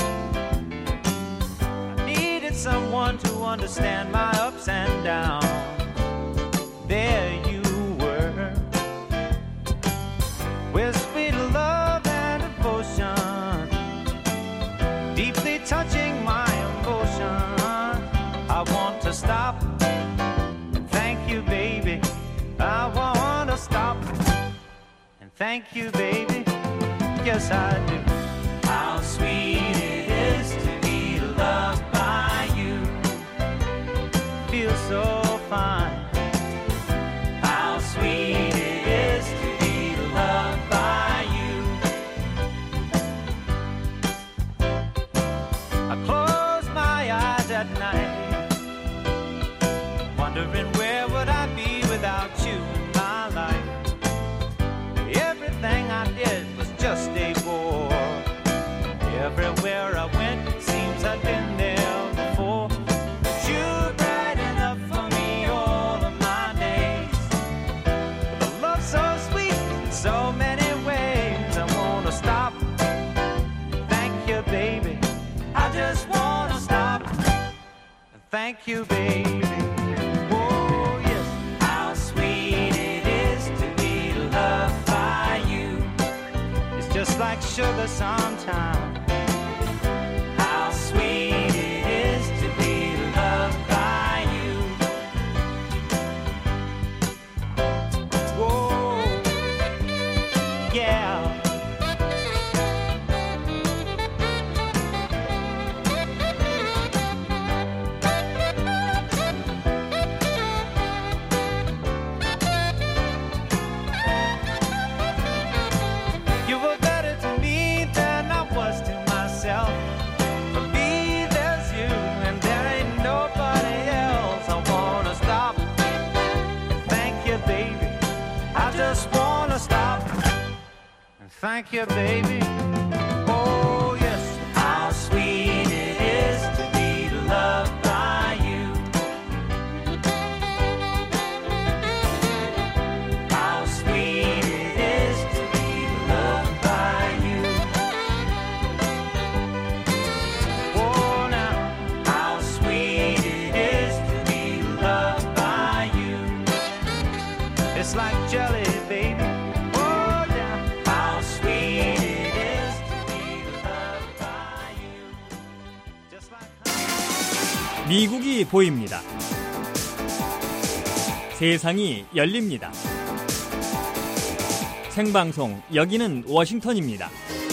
I needed someone to understand my ups and downs. There you were. With sweet love and devotion, deeply touching my emotion. I want to stop and thank you, baby. I want to stop and thank you, baby. Yes, I do. How sweet it is to be loved by you. Feels so fine. How sweet it is to be loved by you. I close my eyes at night, wondering where would I be without you in my life. Everything I did was just a war. thank you, baby. Oh, yes. How sweet it is to be loved by you. It's just like sugar sometimes. How sweet it is to be loved by you. Whoa, yeah. You were better to me than I was to myself. For me, there's you, and there ain't nobody else. I wanna stop and thank you, baby. I just wanna stop and thank you, baby. Oh, yes. How sweet it is to be loved by you. How sweet it is to be loved by you. Oh, now. How sweet it is to be loved by you. It's like jelly, baby. Oh, yeah. How sweet it is to be loved by you. Just like 미국이 보입니다. 세상이 열립니다. 생방송 여기는 워싱턴입니다.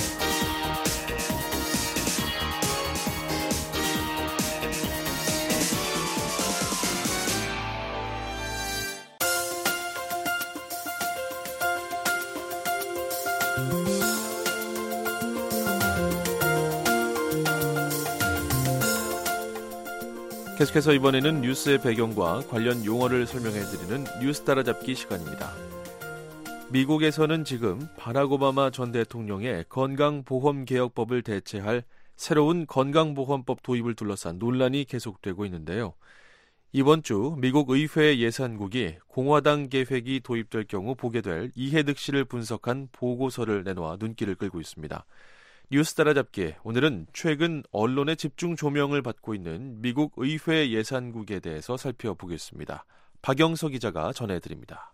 계속해서 이번에는 뉴스의 배경과 관련 용어를 설명해드리는 뉴스 따라잡기 시간입니다. 미국에서는 지금 바락 오바마 전 대통령의 건강보험개혁법을 대체할 새로운 건강보험법 도입을 둘러싼 논란이 계속되고 있는데요. 이번 주 미국 의회 예산국이 공화당 계획이 도입될 경우 보게 될 이해득실을 분석한 보고서를 내놓아 눈길을 끌고 있습니다. 뉴스 따라잡기, 오늘은 최근 언론의 집중 조명을 받고 있는 미국 의회 예산국에 대해서 살펴보겠습니다. 박영석 기자가 전해드립니다.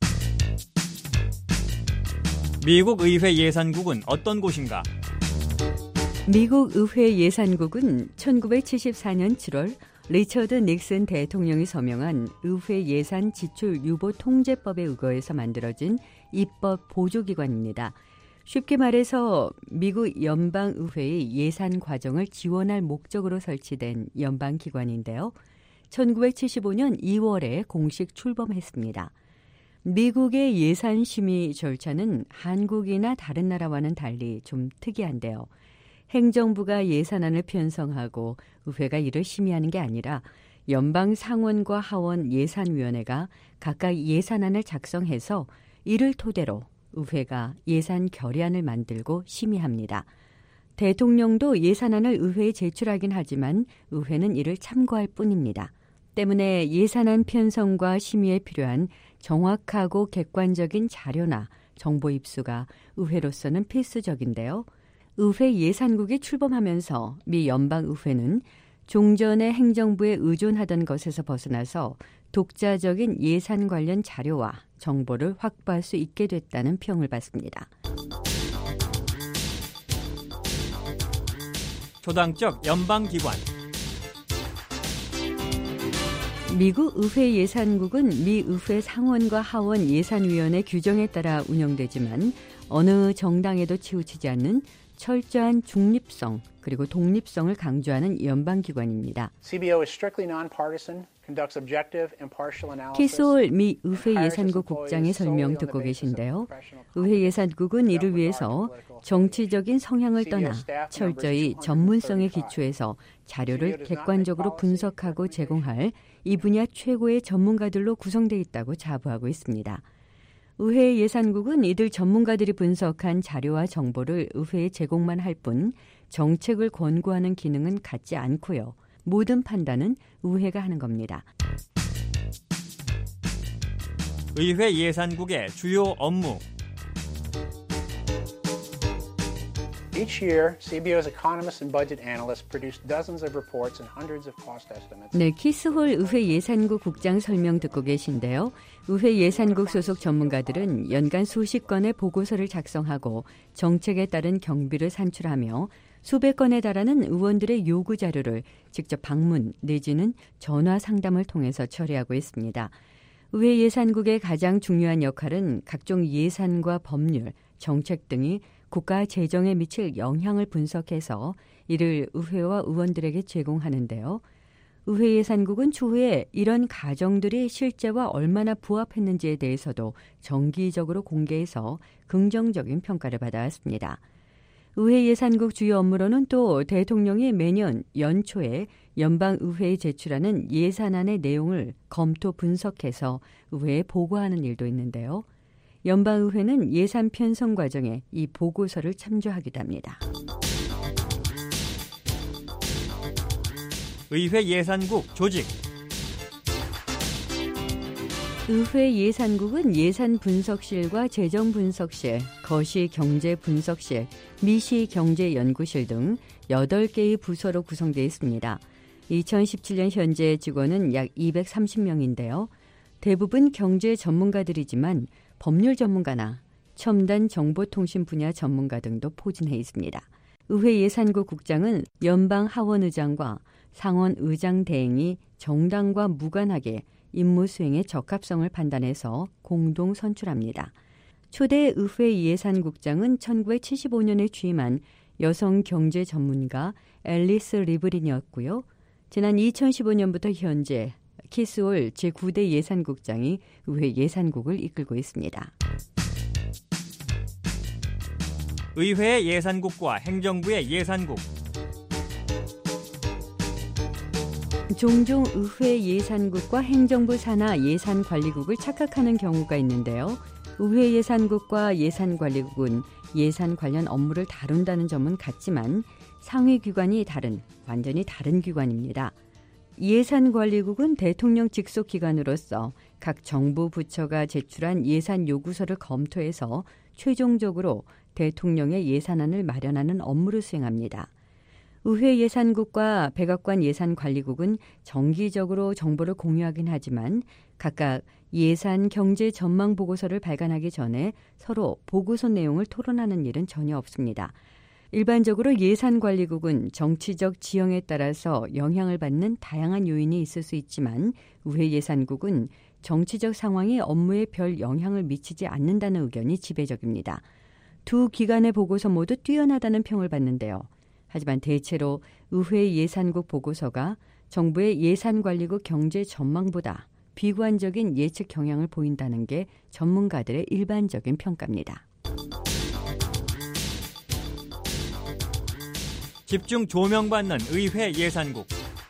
미국 의회 예산국은 어떤 곳인가? 미국 의회 예산국은 천구백칠십사 년 칠월 리처드 닉슨 대통령이 서명한 의회 예산 지출 유보 통제법에 의거해서 만들어진 입법 보조기관입니다. 쉽게 말해서 미국 연방의회의 예산 과정을 지원할 목적으로 설치된 연방기관인데요. 천구백칠십오 년 이월에 공식 출범했습니다. 미국의 예산 심의 절차는 한국이나 다른 나라와는 달리 좀 특이한데요. 행정부가 예산안을 편성하고 의회가 이를 심의하는 게 아니라 연방 상원과 하원 예산위원회가 각각 예산안을 작성해서 이를 토대로 의회가 예산 결의안을 만들고 심의합니다. 대통령도 예산안을 의회에 제출하긴 하지만 의회는 이를 참고할 뿐입니다. 때문에 예산안 편성과 심의에 필요한 정확하고 객관적인 자료나 정보 입수가 의회로서는 필수적인데요. 의회 예산국이 출범하면서 미 연방의회는 종전의 행정부에 의존하던 것에서 벗어나서 독자적인 예산 관련 자료와 정보를 확보할 수 있게 됐다는 평을 받습니다. 초당적 연방기관. 미국 의회 예산국은 미 의회 상원과 하원 예산위원회 규정에 따라 운영되지만 어느 정당에도 치우치지 않는 철저한 중립성 그리고 독립성을 강조하는 연방기관입니다. 씨비오 is strictly nonpartisan, conducts objective, impartial analysis. 키솔 미 의회 예산국 국장의 설명 듣고 계신데요. 의회 예산국은 이를 위해서 정치적인 성향을 떠나 철저히 전문성에 기초해서 자료를 객관적으로 분석하고 제공할 이 분야 최고의 전문가들로 구성되어 있다고 자부하고 있습니다. 의회 예산국은 이들 전문가들이 분석한 자료와 정보를 의회에 제공만 할 뿐 정책을 권고하는 기능은 갖지 않고요. 모든 판단은 의회가 하는 겁니다. 의회 예산국의 주요 업무. Each year, C B O's economists and budget analysts produce dozens of reports and hundreds of cost estimates. 네, 키스홀 의회 예산국 국장 설명 듣고 계신데요. 의회 예산국 소속 전문가들은 연간 수십 건의 보고서를 작성하고 정책에 따른 경비를 산출하며 수백 건에 달하는 의원들의 요구 자료를 직접 방문 내지는 전화 상담을 통해서 처리하고 있습니다. 의회 예산국의 가장 중요한 역할은 각종 예산과 법률, 정책 등이 국가 재정에 미칠 영향을 분석해서 이를 의회와 의원들에게 제공하는데요. 의회 예산국은 추후에 이런 가정들이 실제와 얼마나 부합했는지에 대해서도 정기적으로 공개해서 긍정적인 평가를 받아왔습니다. 의회 예산국 주요 업무로는 또 대통령이 매년 연초에 연방의회에 제출하는 예산안의 내용을 검토 분석해서 의회에 보고하는 일도 있는데요. 연방의회는 예산 편성 과정에 이 보고서를 참조하기도 합니다. 의회 예산국 조직. 의회 예산국은 예산분석실과 재정분석실, 거시경제분석실, 미시경제연구실 등 여덟 개의 부서로 구성되어 있습니다. 이천십칠 년 현재 직원은 약 이백삼십 명인데요. 대부분 경제 전문가들이지만 법률 전문가나 첨단 정보통신 분야 전문가 등도 포진해 있습니다. 의회 예산국 국장은 연방 하원의장과 상원의장 대행이 정당과 무관하게 임무 수행의 적합성을 판단해서 공동 선출합니다. 초대 의회 예산국장은 천구백칠십오 년에 취임한 여성 경제 전문가 앨리스 리브린이었고요. 지난 이천십오 년부터 현재 키스홀 제구 대 예산국장이 의회 예산국을 이끌고 있습니다. 의회의 예산국과 행정부의 예산국. 종종 의회 예산국과 행정부 산하 예산관리국을 착각하는 경우가 있는데요. 의회 예산국과 예산관리국은 예산 관련 업무를 다룬다는 점은 같지만 상위 기관이 다른, 완전히 다른 기관입니다. 예산관리국은 대통령 직속 기관으로서 각 정부 부처가 제출한 예산 요구서를 검토해서 최종적으로 대통령의 예산안을 마련하는 업무를 수행합니다. 의회 예산국과 백악관 예산관리국은 정기적으로 정보를 공유하긴 하지만 각각 예산 경제 전망 보고서를 발간하기 전에 서로 보고서 내용을 토론하는 일은 전혀 없습니다. 일반적으로 예산관리국은 정치적 지형에 따라서 영향을 받는 다양한 요인이 있을 수 있지만 의회 예산국은 정치적 상황이 업무에 별 영향을 미치지 않는다는 의견이 지배적입니다. 두 기관의 보고서 모두 뛰어나다는 평을 받는데요. 하지만 대체로 의회 예산국 보고서가 정부의 예산관리국 경제 전망보다 비관적인 예측 경향을 보인다는 게 전문가들의 일반적인 평가입니다. 집중 조명받는 의회 예산국.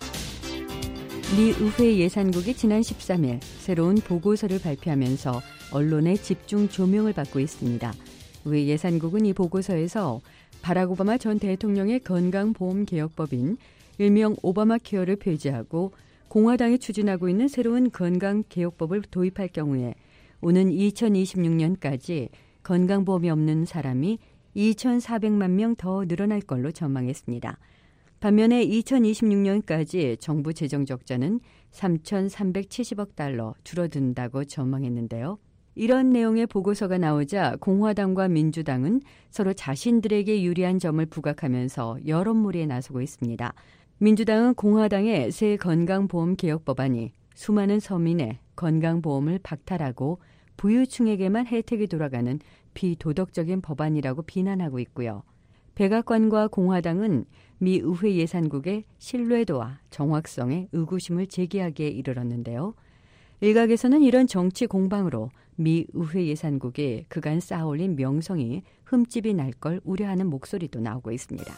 미 의회 예산국이 지난 십삼 일 새로운 보고서를 발표하면서 언론의 집중 조명을 받고 있습니다. 의회 예산국은 이 보고서에서 바락 오바마 전 대통령의 건강보험개혁법인 일명 오바마 케어를 폐지하고 공화당이 추진하고 있는 새로운 건강개혁법을 도입할 경우에 오는 이천이십육 년까지 건강보험이 없는 사람이 이천사백만 명 더 늘어날 걸로 전망했습니다. 반면에 이천이십육 년까지 정부 재정 적자는 삼천삼백칠십억 달러 줄어든다고 전망했는데요. 이런 내용의 보고서가 나오자 공화당과 민주당은 서로 자신들에게 유리한 점을 부각하면서 여론몰이에 나서고 있습니다. 민주당은 공화당의 새 건강보험 개혁 법안이 수많은 서민의 건강보험을 박탈하고 부유층에게만 혜택이 돌아가는 비도덕적인 법안이라고 비난하고 있고요. 백악관과 공화당은 미 의회 예산국의 신뢰도와 정확성에 의구심을 제기하기에 이르렀는데요. 일각에서는 이런 정치 공방으로 미 의회 예산국이 그간 쌓아올린 명성이 흠집이 날 걸 우려하는 목소리도 나오고 있습니다.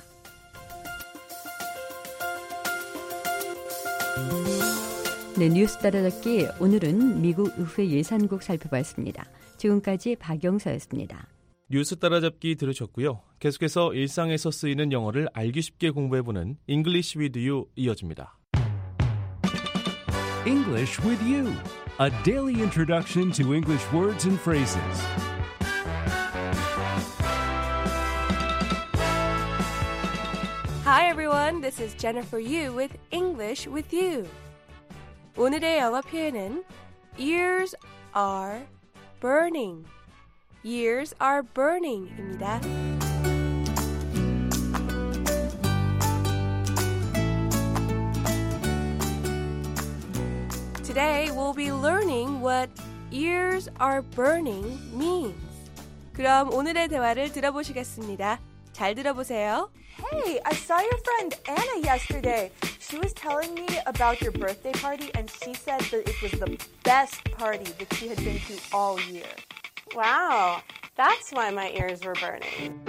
네, 뉴스 따라잡기 오늘은 미국 의회 예산국 살펴봤습니다. 지금까지 박영서였습니다. 뉴스 따라잡기 들으셨고요. 계속해서 일상에서 쓰이는 영어를 알기 쉽게 공부해보는 English with You 이어집니다. English with You, a daily introduction to English words and phrases. everyone, this is Jennifer Yu with English with You. 오늘의 영어 표현은 Ears are burning. Ears are burning 입니다. Today we'll be learning what ears are burning means. 그럼 오늘의 대화를 들어보시겠습니다. 잘 들어보세요. Hey, I saw your friend Anna yesterday. She was telling me about your birthday party and she said that it was the best party that she had been to all year. Wow, that's why my ears were burning.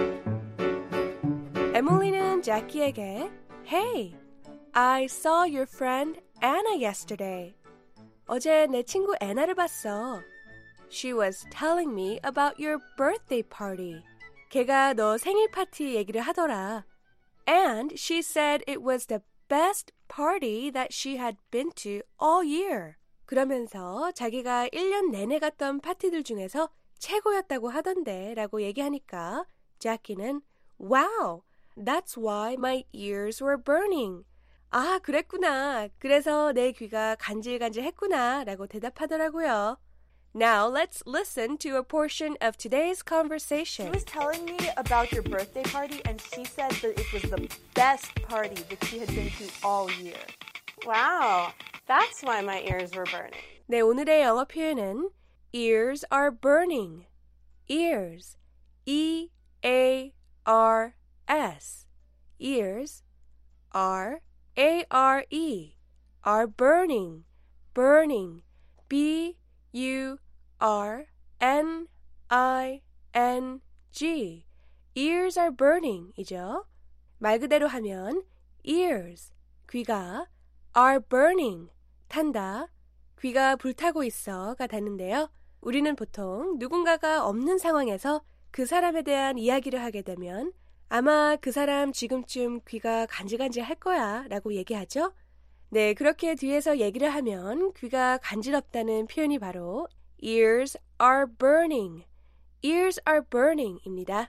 에밀리는 자키에게 Hey, I saw your friend Anna yesterday. 어제 내 친구 애나를 봤어. She was telling me about your birthday party. 걔가 너 생일 파티 얘기를 하더라. And she said it was the best party that she had been to all year. 그러면서 자기가 일 년 내내 갔던 파티들 중에서 최고였다고 하던데 라고 얘기하니까 자키는 Wow, that's why my ears were burning. 아, 그랬구나. 그래서 내 귀가 간질간질했구나 라고 대답하더라고요. Now let's listen to a portion of today's conversation. She was telling me about your birthday party and she said that it was the best party that she had been to all year. Wow, that's why my ears were burning. 네, 오늘의 영어 표현은 ears are burning. ears, E A R S. ears are A R E, are burning, burning, B U R N I N G. ears are burning 이죠. 말 그대로 하면 ears, 귀가, are burning, 탄다, 귀가 불타고 있어가 되는데요. 우리는 보통 누군가가 없는 상황에서 그 사람에 대한 이야기를 하게 되면 아마 그 사람 지금쯤 귀가 간질간질 할 거야 라고 얘기하죠. 네, 그렇게 뒤에서 얘기를 하면 귀가 간지럽다는 표현이 바로 ears are burning, ears are burning 입니다.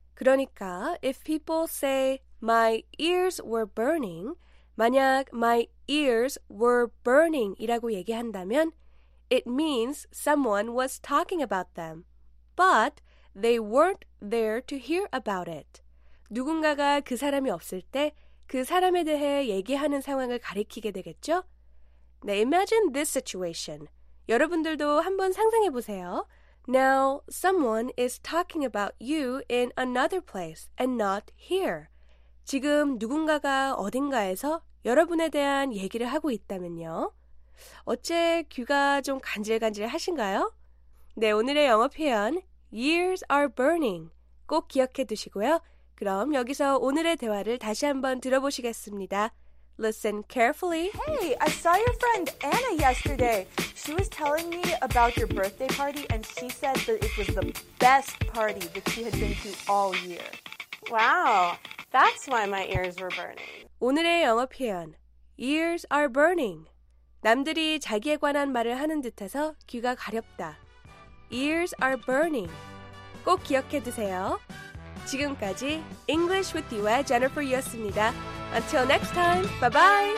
그러니까 if people say my ears were burning, 만약 my ears were burning 이라고 얘기한다면 it means someone was talking about them, but they weren't there to hear about it. 누군가가 그 사람이 없을 때 그 사람에 대해 얘기하는 상황을 가리키게 되겠죠? 네, imagine this situation. 여러분들도 한번 상상해 보세요. Now, someone is talking about you in another place and not here. 지금 누군가가 어딘가에서 여러분에 대한 얘기를 하고 있다면요. 어째 귀가 좀 간질간질 하신가요? 네, 오늘의 영어 표현 ears are burning 꼭 기억해 두시고요. 그럼 여기서 오늘의 대화를 다시 한번 들어보시겠습니다. Listen carefully. Hey, I saw your friend Anna yesterday. She was telling me about your birthday party and she said that it was the best party that she had been to all year. Wow, that's why my ears were burning. 오늘의 영어 표현 ears are burning. 남들이 자기에 관한 말을 하는 듯해서 귀가 가렵다. ears are burning. 꼭 기억해 두세요. 지금까지 English with You의 Jennifer Yu였습니다. Until next time, bye bye.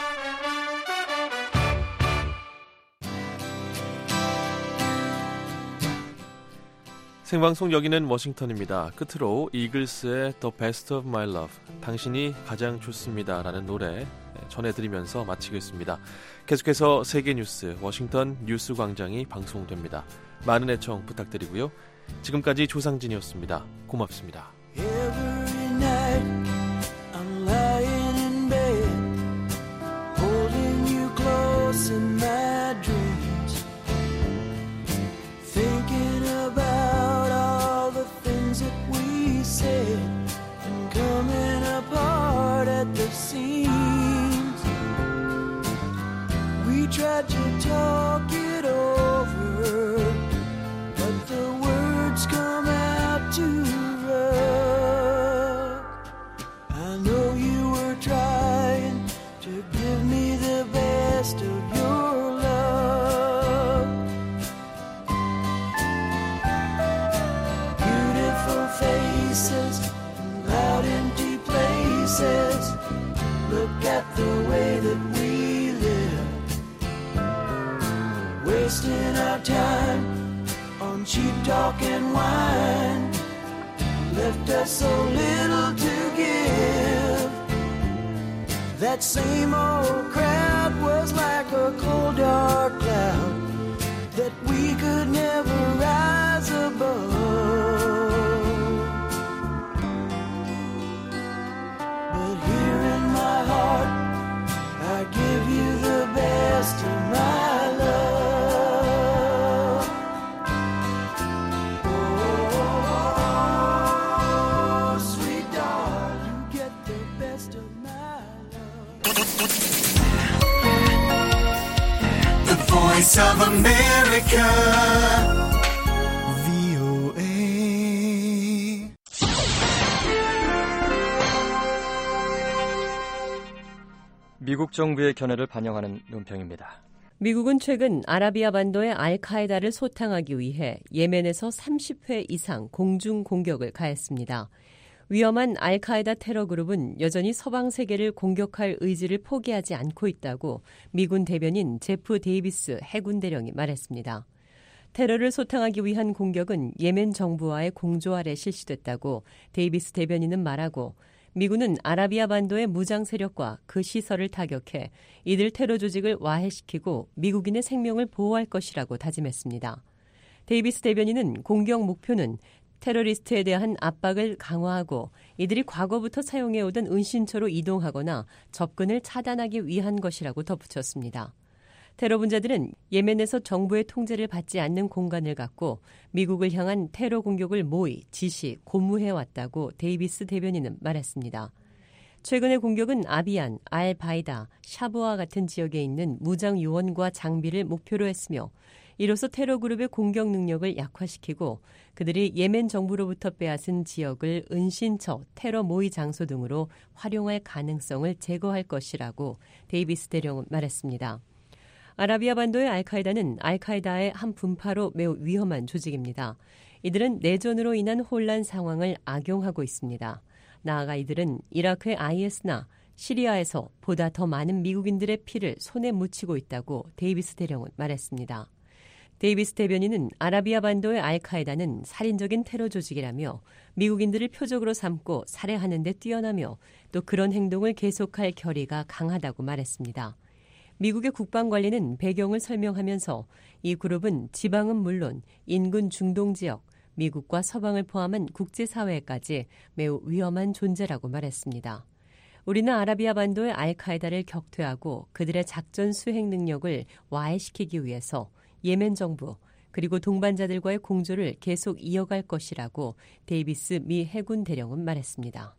생방송 여기는 워싱턴입니다. 끝으로 이글스의 The Best of My Love, 당신이 가장 좋습니다라는 노래 전해드리면서 마치겠습니다. 계속해서 세계 뉴스 워싱턴 뉴스 광장이 방송됩니다. 많은 애청 부탁드리고요. 지금까지 조상진이었습니다. 고맙습니다. Every night I'm lying in bed, holding you close in my dreams, thinking about all the things that we said and coming apart at the seams. We tried to talk it over, but the words come out too rough. I know you were trying to give me the best of your love. Beautiful faces and loud empty places. wasting our time on cheap talk and wine, left us so little to give. That same old crowd was like a cold dark cloud that we could never rise above. But here in my heart, I give you the best of my love. Oh, sweet darling, you get the best of my love. The Voice of America. 미국 정부의 견해를 반영하는 논평입니다. 미국은 최근 아라비아 반도의 알카에다를 소탕하기 위해 예멘에서 삼십 회 이상 공중 공격을 가했습니다. 위험한 알카에다 테러 그룹은 여전히 서방 세계를 공격할 의지를 포기하지 않고 있다고 미군 대변인 제프 데이비스 해군 대령이 말했습니다. 테러를 소탕하기 위한 공격은 예멘 정부와의 공조 아래 실시됐다고 데이비스 대변인은 말하고, 미군은 아라비아 반도의 무장 세력과 그 시설을 타격해 이들 테러 조직을 와해시키고 미국인의 생명을 보호할 것이라고 다짐했습니다. 데이비스 대변인은 공격 목표는 테러리스트에 대한 압박을 강화하고 이들이 과거부터 사용해오던 은신처로 이동하거나 접근을 차단하기 위한 것이라고 덧붙였습니다. 테러 분자들은 예멘에서 정부의 통제를 받지 않는 공간을 갖고 미국을 향한 테러 공격을 모의, 지시, 고무해왔다고 데이비스 대변인은 말했습니다. 최근의 공격은 아비안, 알-바이다, 샤브와 같은 지역에 있는 무장 요원과 장비를 목표로 했으며 이로써 테러 그룹의 공격 능력을 약화시키고 그들이 예멘 정부로부터 빼앗은 지역을 은신처, 테러 모의 장소 등으로 활용할 가능성을 제거할 것이라고 데이비스 대령은 말했습니다. 아라비아 반도의 알카에다는 알카에다의 한 분파로 매우 위험한 조직입니다. 이들은 내전으로 인한 혼란 상황을 악용하고 있습니다. 나아가 이들은 이라크의 아이에스나 시리아에서 보다 더 많은 미국인들의 피를 손에 묻히고 있다고 데이비스 대령은 말했습니다. 데이비스 대변인은 아라비아 반도의 알카에다는 살인적인 테러 조직이라며 미국인들을 표적으로 삼고 살해하는 데 뛰어나며 또 그런 행동을 계속할 결의가 강하다고 말했습니다. 미국의 국방관리는 배경을 설명하면서 이 그룹은 지방은 물론 인근 중동 지역, 미국과 서방을 포함한 국제사회까지 매우 위험한 존재라고 말했습니다. 우리는 아라비아 반도의 알카에다를 격퇴하고 그들의 작전 수행 능력을 와해시키기 위해서 예멘 정부 그리고 동반자들과의 공조를 계속 이어갈 것이라고 데이비스 미 해군 대령은 말했습니다.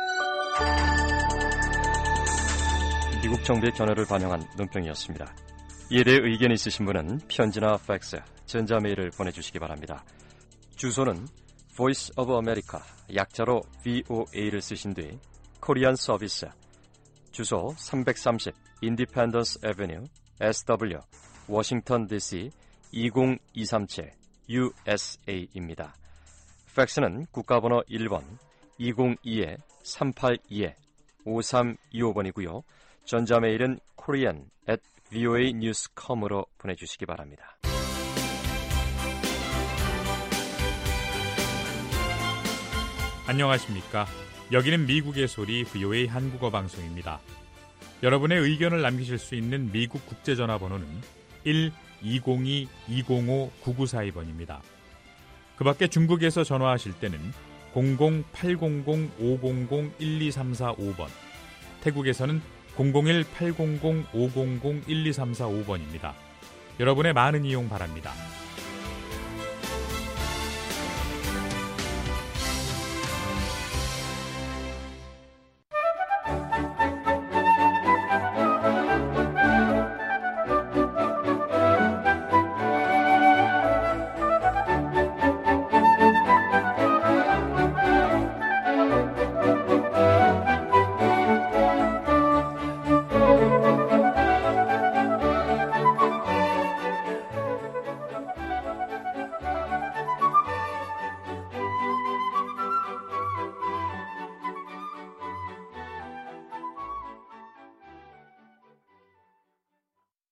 미국 정부의 견해를 반영한 논평이었습니다. 이에 대해 의견 있으신 분은 편지나 팩스, 전자메일을 보내주시기 바랍니다. 주소는 Voice of America, 약자로 브이오에이를 쓰신 뒤 코리안 서비스, 주소 삼백삼십 Independence Avenue, 에스더블유, 워싱턴 디씨 이공이삼칠 유에스에이입니다. 팩스는 국가번호 일 번 이공이 삼팔이 오삼이오 번이고요. 전자메일은 korean at voa news dot com으로 보내주시기 바랍니다. 안녕하십니까. 여기는 미국의 소리 브이오에이 한국어 방송입니다. 여러분의 의견을 남기실 수 있는 미국 국제전화번호는 일 이공이 이공오 구구사이 번입니다. 그 밖에 중국에서 전화하실 때는 공공 팔공공 오공공 일이삼사오 번, 태국에서는 공공일 팔공공 오공공 일이삼사오 번입니다. 여러분의 많은 이용 바랍니다.